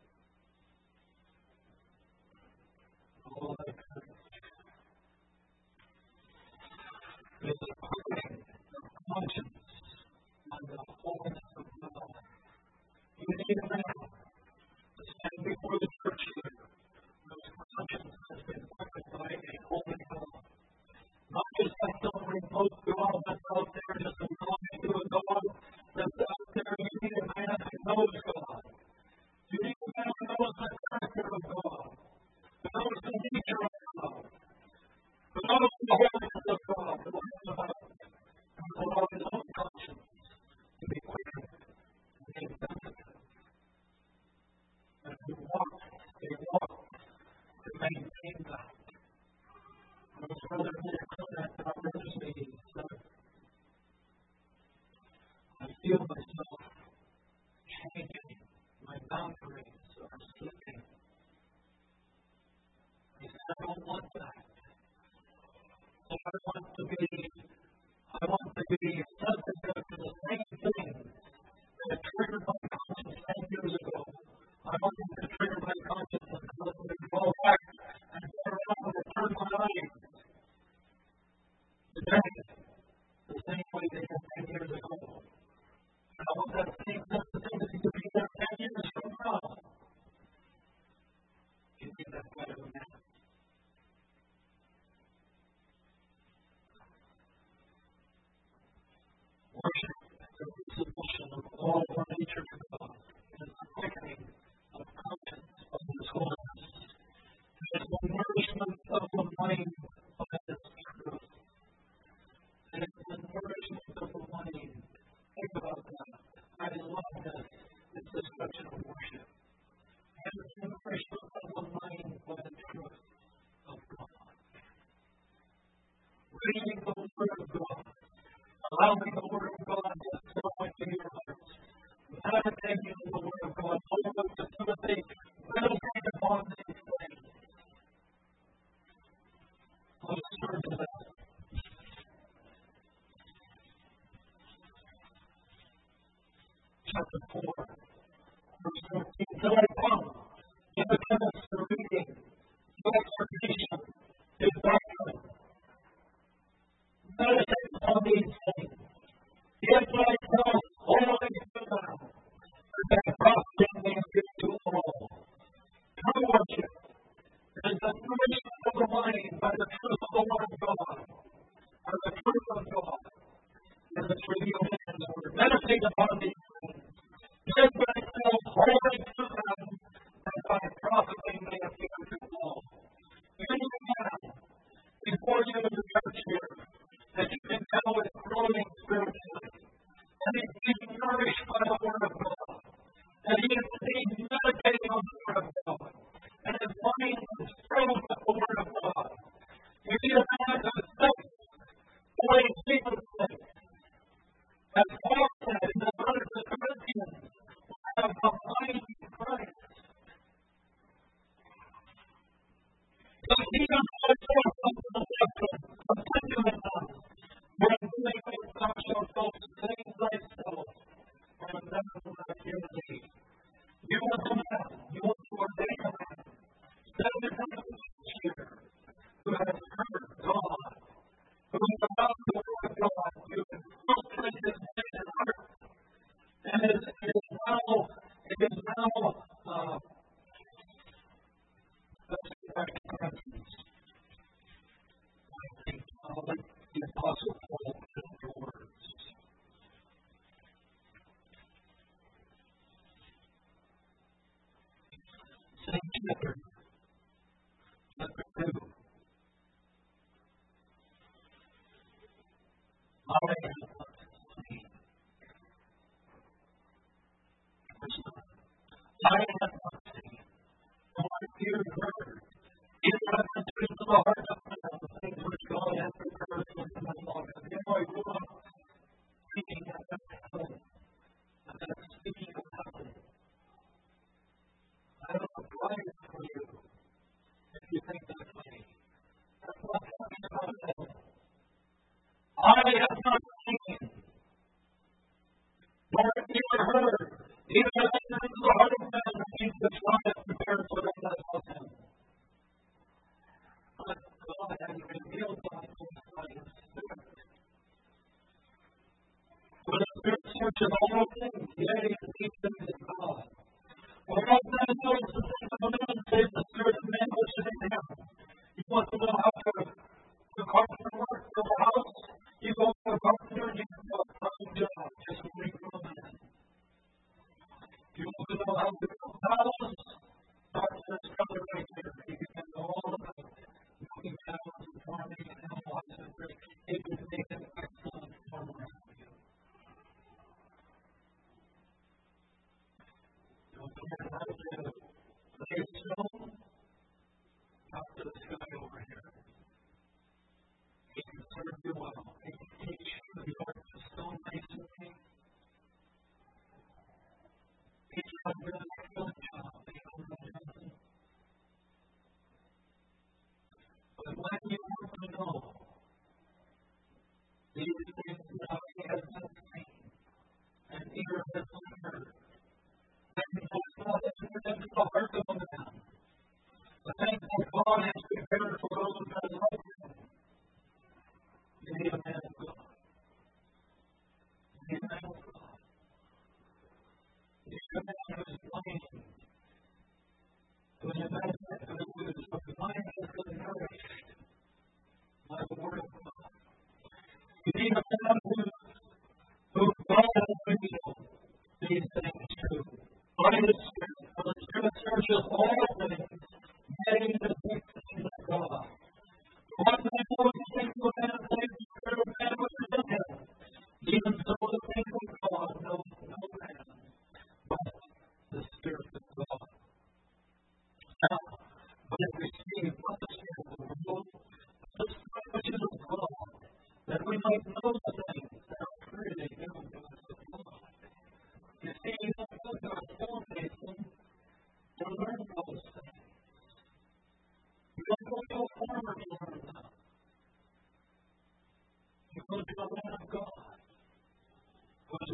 Oh, that courage. It's a quickening of conscience and the holiness of God. You need a man to stand before the church here whose conscience has been quickened by a holy God. Not just by some remote God that's out there just belonging to a God that's out there. You need a man who knows God. You need a man who knows the character of God, who knows the nature of God, who knows the holiness of God, who learns about it, and will allow his own conscience to be quickened and made sensitive. And who walks a walk to maintain that. I was rather near contact at our religious meeting, so I feel myself changing. My boundaries are slipping. He said, I don't want that. So I want to be, I want to be sensitive to the same things that triggered my conscience ten years ago. I want them to trigger my conscience and cause me to fall back and turn around and turn my eyes. Today, the same way the allowing the Word of God to flow into your hearts. Meditating on the Word of God. Paul wrote to Timothy, meditate upon these things. Let's turn to that. Chapter four, verse fourteen. Till I come, give the chemist the reading, to exhortation, his doctrine. Meditate upon these things. If thyself always do them, and that profiting may appear to all. True worship is the fruition of the mind by the truth of the Word of God, or the truth of God, and the revealed in His Word. Meditate upon these things. Give thyself wholly to them, and by profiting may appear to all. Many men before you in the church here, that you can tell is growing spiritually, and he's being nourished by the Word of God, and he is indeed meditating on the Word of God, and his mind is filled with the Word of God. You need a man who thinks the way Jesus thinks. As Paul said in the letter to the Corinthians, we have the mind of Christ. So even though it's not something to look at, continue in us. When doing it, thou shalt sustain thyself, and then will hear thee. You want a man, you want to ordain a man, send him to the here, who has heard God, who is about the Word of God, who can frustrate his mind and heart, and is, is now, it is now, uh, let's get back to Corinthians. I think I'll let the Apostle Paul put into words. Same chapter, chapter two. I have not seen. I have not seen. No one ear heard. It represents to the heart of man the things which God has prepared for him in love. And in my room, speaking of heaven, and then speaking of heaven, I have a prize for you, if you think that's me. That's not talking about heaven. I have not seen, nor ear heard, even as it is the heart of man, the things which God has prepared for them that love him. But God has revealed them by His Spirit. For the Spirit searches all things, yea, the deep things of God. For all men knows the things of a man, save the Spirit of man which is in him. You want to know how to do carpenter work for the house? You go to a carpenter and you can do a fine job, just read from a man. You want to know how to build houses? Start this brother right here. You can know all about it. Looking down and farming and animal husbandry, it would make an excellent farmer out of you. Don't forget how to lay a stone up to the sky over here. He can serve you well. He can teach you the art of stone masonry. Teach you how to do an excellent job. But when you want to know these things that he has not seen, and ear has not heard, and has not entered into the heart of a man, the things that God has prepared for those that love him, you need a man of God. You need a man of God. You need a man who is blind. When you imagine that who is of the mind has been nourished by the Word of God. You need a man who, who God has revealed these things to. By the Spirit, for the Spirit searches all things, yea, the deep things of God. What man knows the things of man, save the Spirit of man which is in him? Even so, the things of God knows no man, but the Spirit of God. Now, but if we see what the Spirit of the world, the Spirit which is of God, that we might know the things that are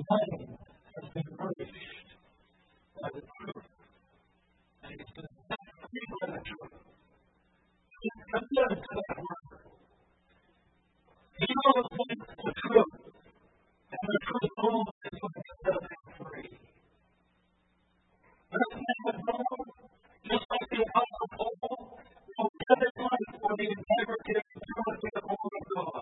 mind has been nourished by the truth. And it's been set free by the truth. He's committed to that work. He knows when it's the truth. And the truth alone is going to set him free. This man of God, just like the Apostle Paul, will give his life for the integrity and purity of the Word of God.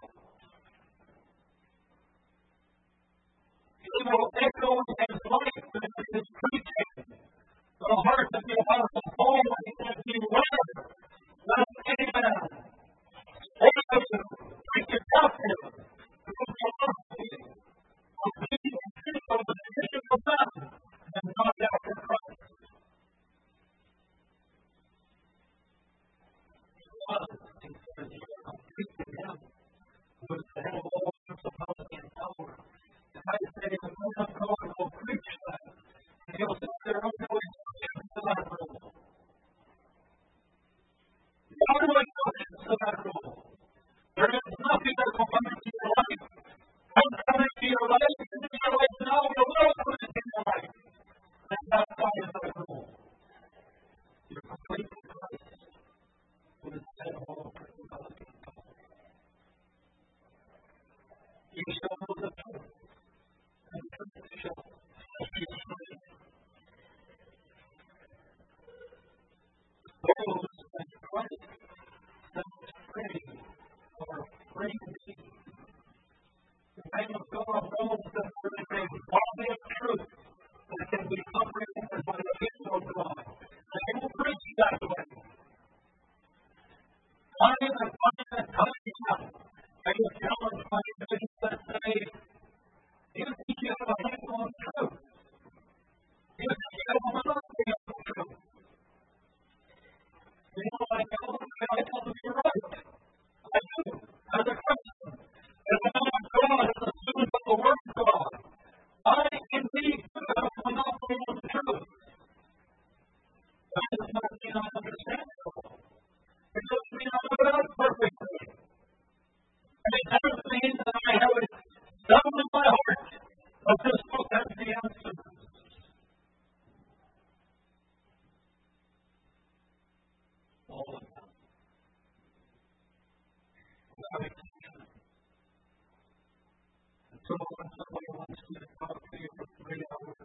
He will echo his life in his preaching. The heart of the Apostle Paul when he said, beware, lest any man say to you, preach a captive, through philosophy, of being conceived of the tradition of men, and not after Christ. Was, he said, you are preaching him, who is the head of all principality and power. And I say, the man of God will preach that, and he'll sit there until he's subject to that rule. How do I subject to that rule? There is nothing that will come into your life. I'm coming to your life, into your life now, you will come into your life. And that's how you that rule. You're complete in Christ, who is the head of all principality and power. You shall know the truth, and the truth shall set you free. Those that Christ sets free are free indeed. The name of God knows that there is a body of truth that can be comprehended by the people of God. And he will preach that way. Time and time and time again, I was challenged by individuals that say, you think you have a handle on truth. You think you have a monopoly on the truth. You know, I tell them, I tell them you're right. I do, as a Christian. As a man of God, as a student of the Word of God, I indeed do have a monopoly on the truth. That does not mean I understand it all. It doesn't mean I know it out perfectly. And it doesn't mean that I have it down in my heart that this book has the answer. All of them. Without exception. And so when somebody wants me to talk to you for three hours,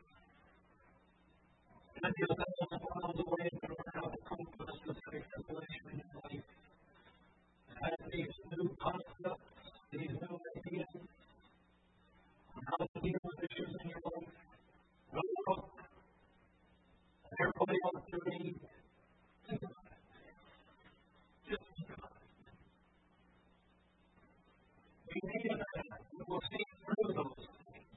and you're thousands of miles away to learn how to cope with a specific situation in your life, and have these new concepts, these new ideas, on how to deal with issues in your life, go look, and everybody wants to read. Think about it. Just think about it. You need a man who will see through those things.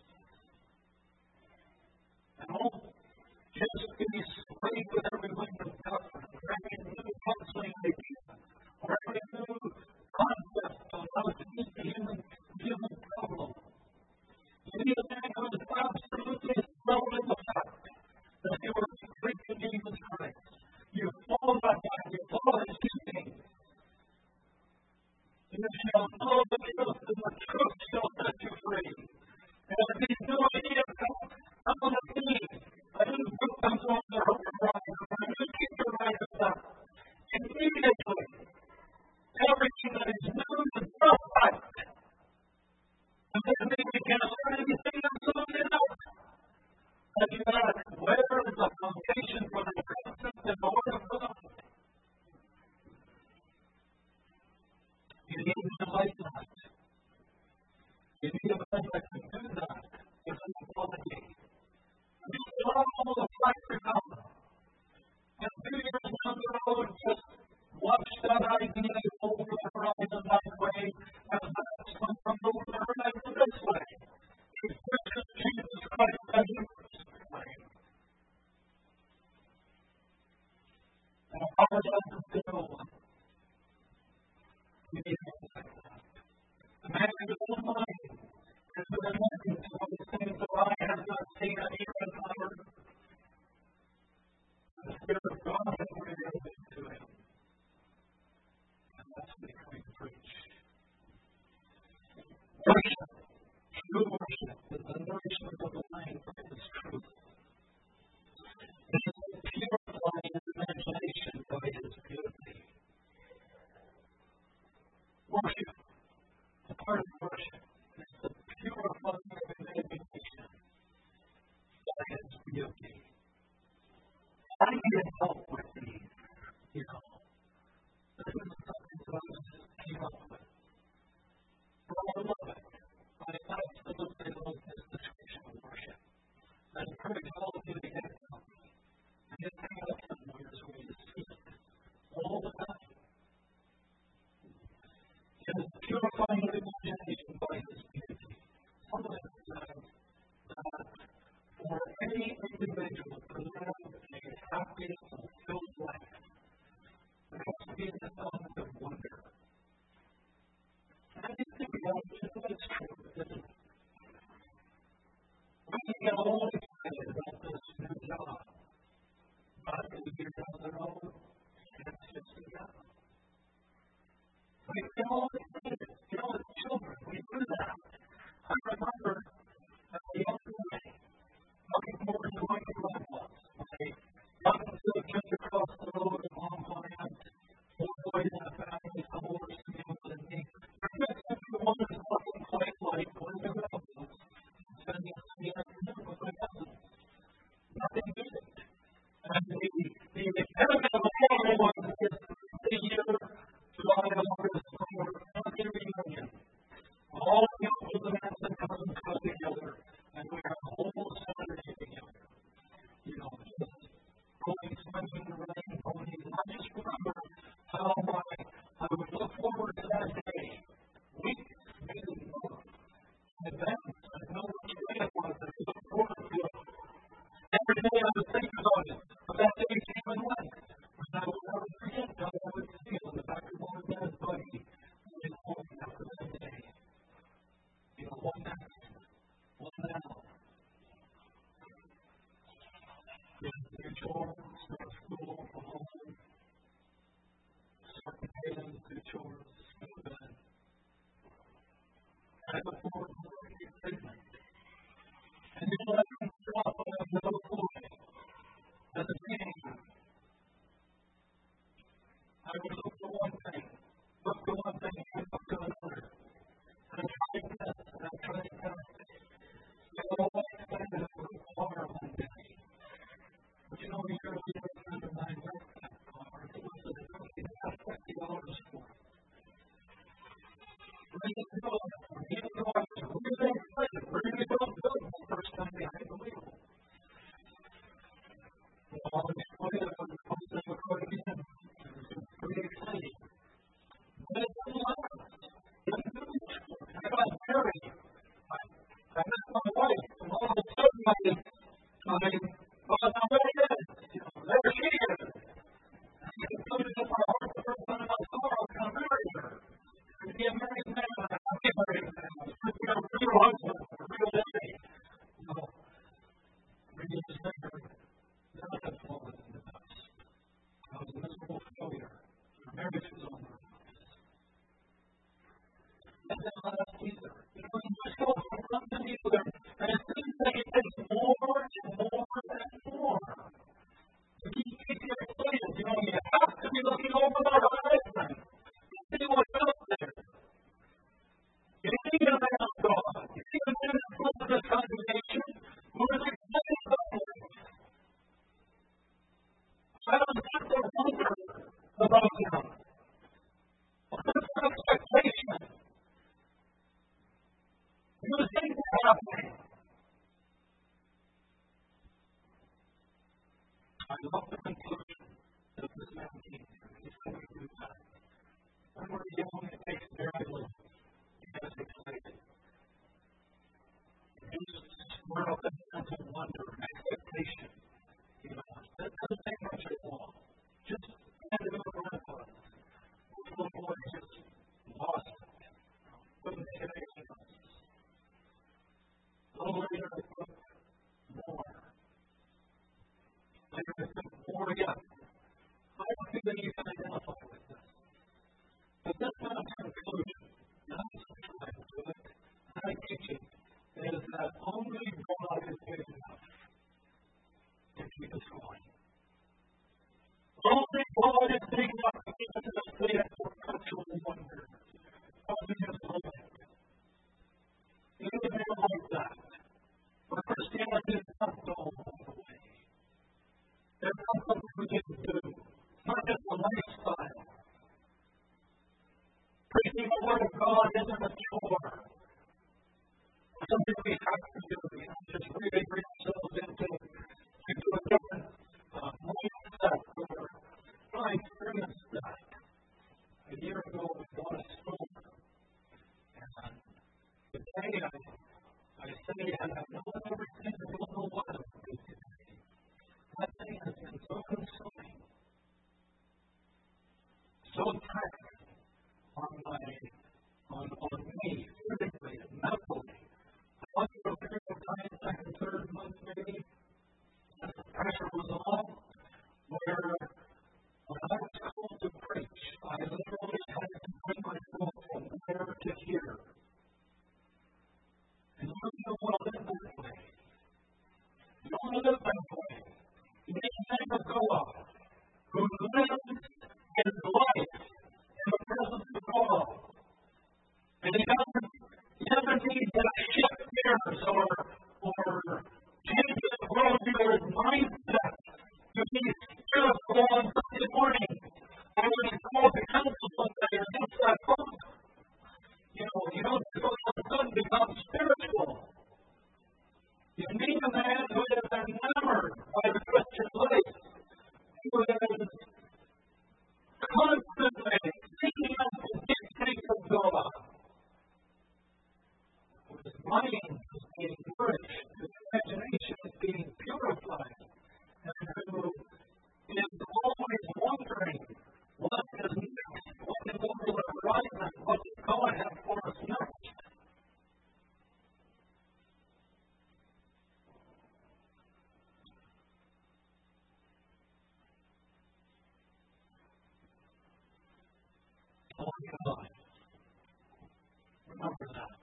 And won't just be swayed with every wind of doctrine, or every new counseling idea, or every new concept on how to meet the human, human problem. You need a man who is absolutely settled in the fact that you are preaching Jesus Christ. You follow that man, you follow his teaching. You shall know the truth, and the truth shall set you free. And if these new ideas come, come on the scene, a new group comes on the horizon, or a new teacher rises up, immediately, everything that is new is brought back. And then maybe we can't learn anything absolutely else. And you ask, where is the foundation for the concept and the Word of God? You need a man like that. You need a man that can do that with an quality. And you allow all the facts to come. And two years down the road, just watch that idea over the horizon that way, as that come from over the horizon this way. You worship Jesus Christ as you this way. And apologize to no one. You need a man like that. A man in his own mind has been anointed to all these things that I have not seen and ear has not heard. The Spirit of God has revealed it to him. And that's what we preach. Worship, true worship, is the nourishment purifying by His truth. It is the purifying imagination by His beauty. Worship, a part of worship, is the purifying imagination by His beauty. I need help with these, you know. This is something that I just came up with. But I love it. I absolutely love this description of worship. I encourage all of you to get it from me. And just hang out somewhere where you see it all the time. It is purifying the imagination by His beauty. Someone has said that for any individual to live a happy, fulfilled life, there has to be an element of wonder. And I think the reality is that it's true, isn't it? We can get all excited about this new job, but a year down the road, it's just a job. We get all excited. You know, as children, we do that. I remember as a young boy, looking forward to going to Grandpa's. I got into the kids across the road at Mom Plant, four boys in a family, some older seniors than me. The kids simply wanted to nothing quite like going to Grandpa's and spending the afternoon with my cousins. Nothing did it. And the, the impediment of all was this three-year July, August, summer family reunion. All the uncles and aunts and cousins got together, and we had a whole Saturday together. You know, just going swimming in the rain, ponies. And I just remember how my, I would look forward to that day, weeks, maybe months, in advance. I know which way it was, I look forward to it. Every day I would think about it, but that day came and went. And I would never forget how I would feel in the back of my dad's buggy going home after that day. You know, what next? What now? Get your chores, start school, come home, start potatoes, do chores, go to bed. I look forward to working excitement. And you know, I can stop when I'm no boy. As a teenager, I would look for one thing, look for one thing, and look to another. And I tried this, and I tried that. I was always excited for a car one day. But you know, the earlier friend of mine left that car, and it was a company that got fifty dollars for it. Ready to go, ready to go, I was really excited, ready to go, good, the first time behind the wheel. Well, on the way, I was supposed to have a car again. It was pretty exciting. But it didn't last. It didn't do much for me. I got married. I, I met my wife, and all of a sudden I, I, well, now there it is. You know, there she is. And I concluded in my heart the first time I saw her, I was going to marry her. And to be a married man, I have to be a married man. I was going to be a real husband, a real daddy. You know, ready to say her. Then I had fallen in the dust. I was a miserable failure. Our marriage was over. And then I left either. You know, you just go from one to the other, and it seems like it takes more and more and more to keep people excited. You know, you have to be looking over the horizon to see what's out there. You see the man of God. You see the man in front of the congregation who is excited about life. I don't have to wonder about him. What is the expectation? You think it's happening. I love the conclusion of this man came to. He's going to do that. When we're young, it takes very little to get us excited. You just swirl up a sense of wonder and expectation. You know, that doesn't take much at all. Just hand it over to us. This little boy just lost it. Couldn't take it anymore. A little later, I thought, more. Later, I thought, more again. I don't think that you can identify with this. But that's not a conclusion. Not subscribe to it. I teach it. is that only God is big enough to keep us going. Only God is big enough to keep us in a state of perpetual wonder. How do you know that? You would realize that. But Christianity is not all the way. There's not something we can do. It's not just a lifestyle. Preaching the Word of God isn't a chore. Something we have to do. We have to just really bring ourselves into, into a different uh, mindset. Or I experienced that. A year ago, we bought a store. And today, I, I say I have no everything. I don't know what I'm doing today. That thing has been so consuming. So taxing on my, on, on me, physically and mentally. I went through a period of time, second, third month maybe, as the pressure was on, where when I was called to preach, I literally had to bring myself from there to here. And you don't want to live that way. You don't want to live that way. You need to think of God, who lives his life in the presence of God. And he doesn't, he doesn't need to shift gears or, or change his worldview or his mindset to be spiritual on Sunday morning. Or when he's called to counsel someday or gets that book. You know, you don't just all of a sudden become spiritual. You need a man who is enamored by the Christian life, who is constantly seeking out the dictates of God, whose mind is being nourished, whose imagination is being purified, and who is always wondering what is next, what is over the horizon, what does God have for us next. Only God. Remember that.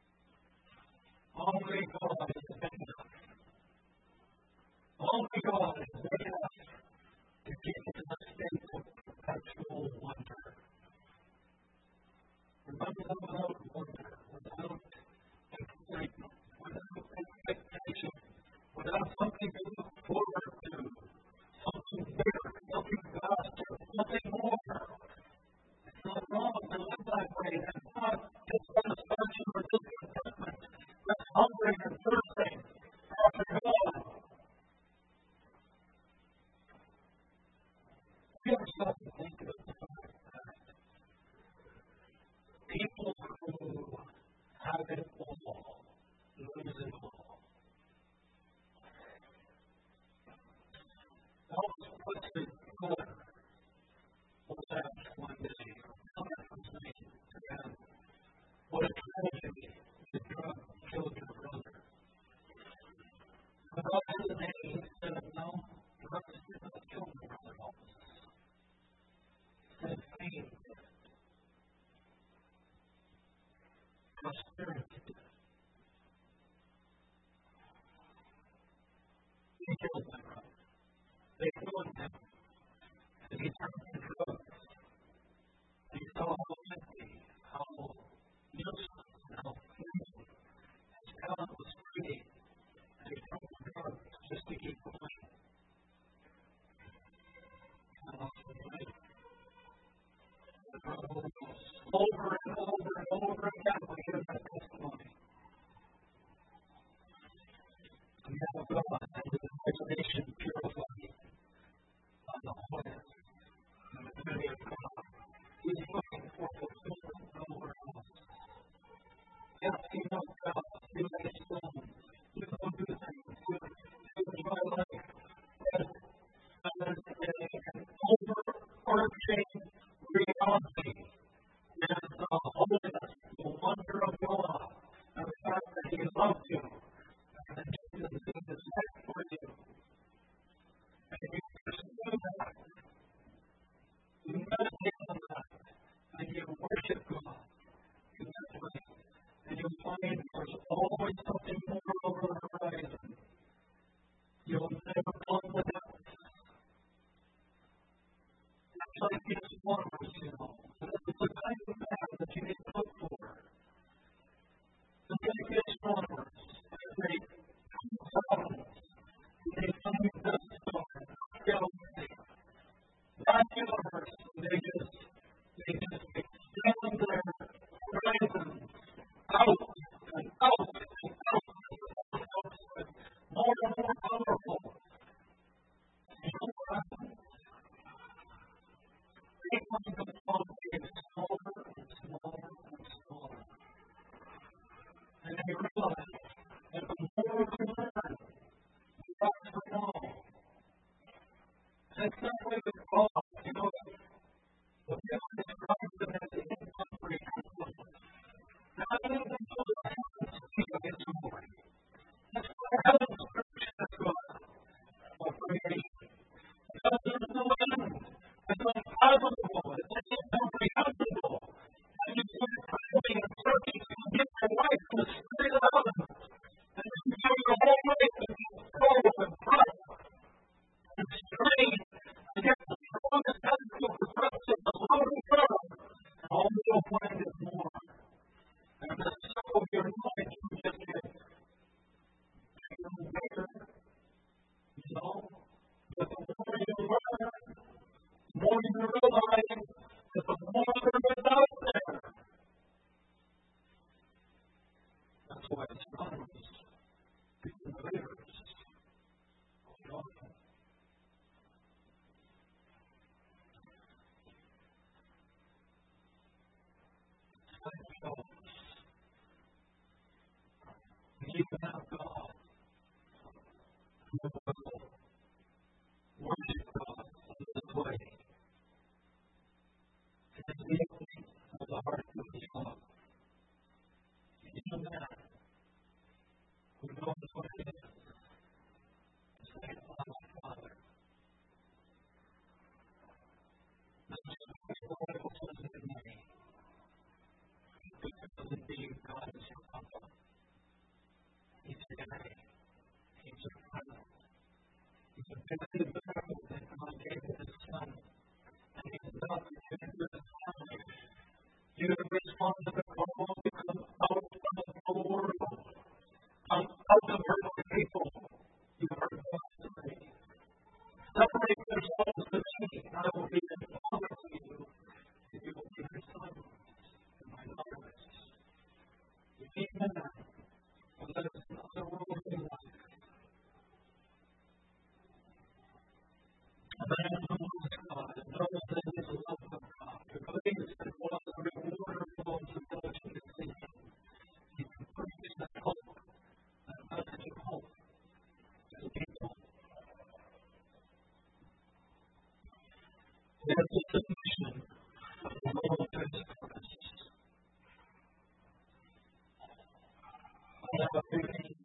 Only God is big enough. Only God is big enough to keep us in a state of perpetual wonder. Remember that without wonder, without excitement, without expectation, without something to look forward to, something bigger, something faster, something more. It's not wrong to live that way. It's not dissatisfaction or discontentment. That's hungering and thirsting after God. We ever stop to think of the fact that people who have it all lose it all. Elvis Presley's brother was asked one day, another was saying to them, what a tragedy the drug killed your brother. Without hesitating, he said, no, drugs did not kill my brother Elvis. He said, pain did. Prosperity did. They killed my brother. They killed him. And he turned to drugs. And he saw how empty, how useless, and how fleeting his talent was fleeting. And he turned to drugs just to keep going. And lost his life. Over and over and over again, we hear that testimony. We have God and his imagination purified on the holiness and the beauty of God. He's looking for fulfillment nowhere else. Yes, he knows God. He makes stones. He will do things. He will enjoy life. Yes, and there's an overarching reality. Is the holiness, the wonder of God, and the fact that he loves you, and that Jesus is his neck for you. And you pursue that, you meditate on that, and you worship God in that way, and you find there's always something realize that the more we learn, the less we know. And it's not like it's God, you know, the people describe them as incomprehensible. Not even until the heavens speak of His glory. That's why the heavens scripture is God of creation. Because there's no end. It's unfathomable. It's incomprehensible. And you put it crazy and searching to get your life to the spirit of heaven. And you give your whole life to be cold and press and strain and get the strongest attitude to press it the louder firm. And all you'll find is more. And the circle of your knowledge will just get bigger and bigger. You know? But the more you learn, the more you realize that the more there is out there. That's why astronomers become leaders. You know? Science shows you can have God who will worship God in this way. And deeply with the heart of His love. Even that, who knows what it is, to say, Abba, Father. This is what the Bible says in me. Because indeed God is your Papa. He's your daddy. He's your friend. He's a big miracle that God gave His Son. And He's not to give you His family. You have responded to the call to come out of the world. Come out of her people. You are God to me. Separate yourselves to me. I will be the Father to you. And you will be my sons and my daughters. You need that. But that is not the world we life. A man who loves God and knows that he is loved of God, who believes that God is a rewarder of those who diligently seek Him. He can preach that hope, that message of hope to the people. There's a submission of the world to His purpose. I have a feeling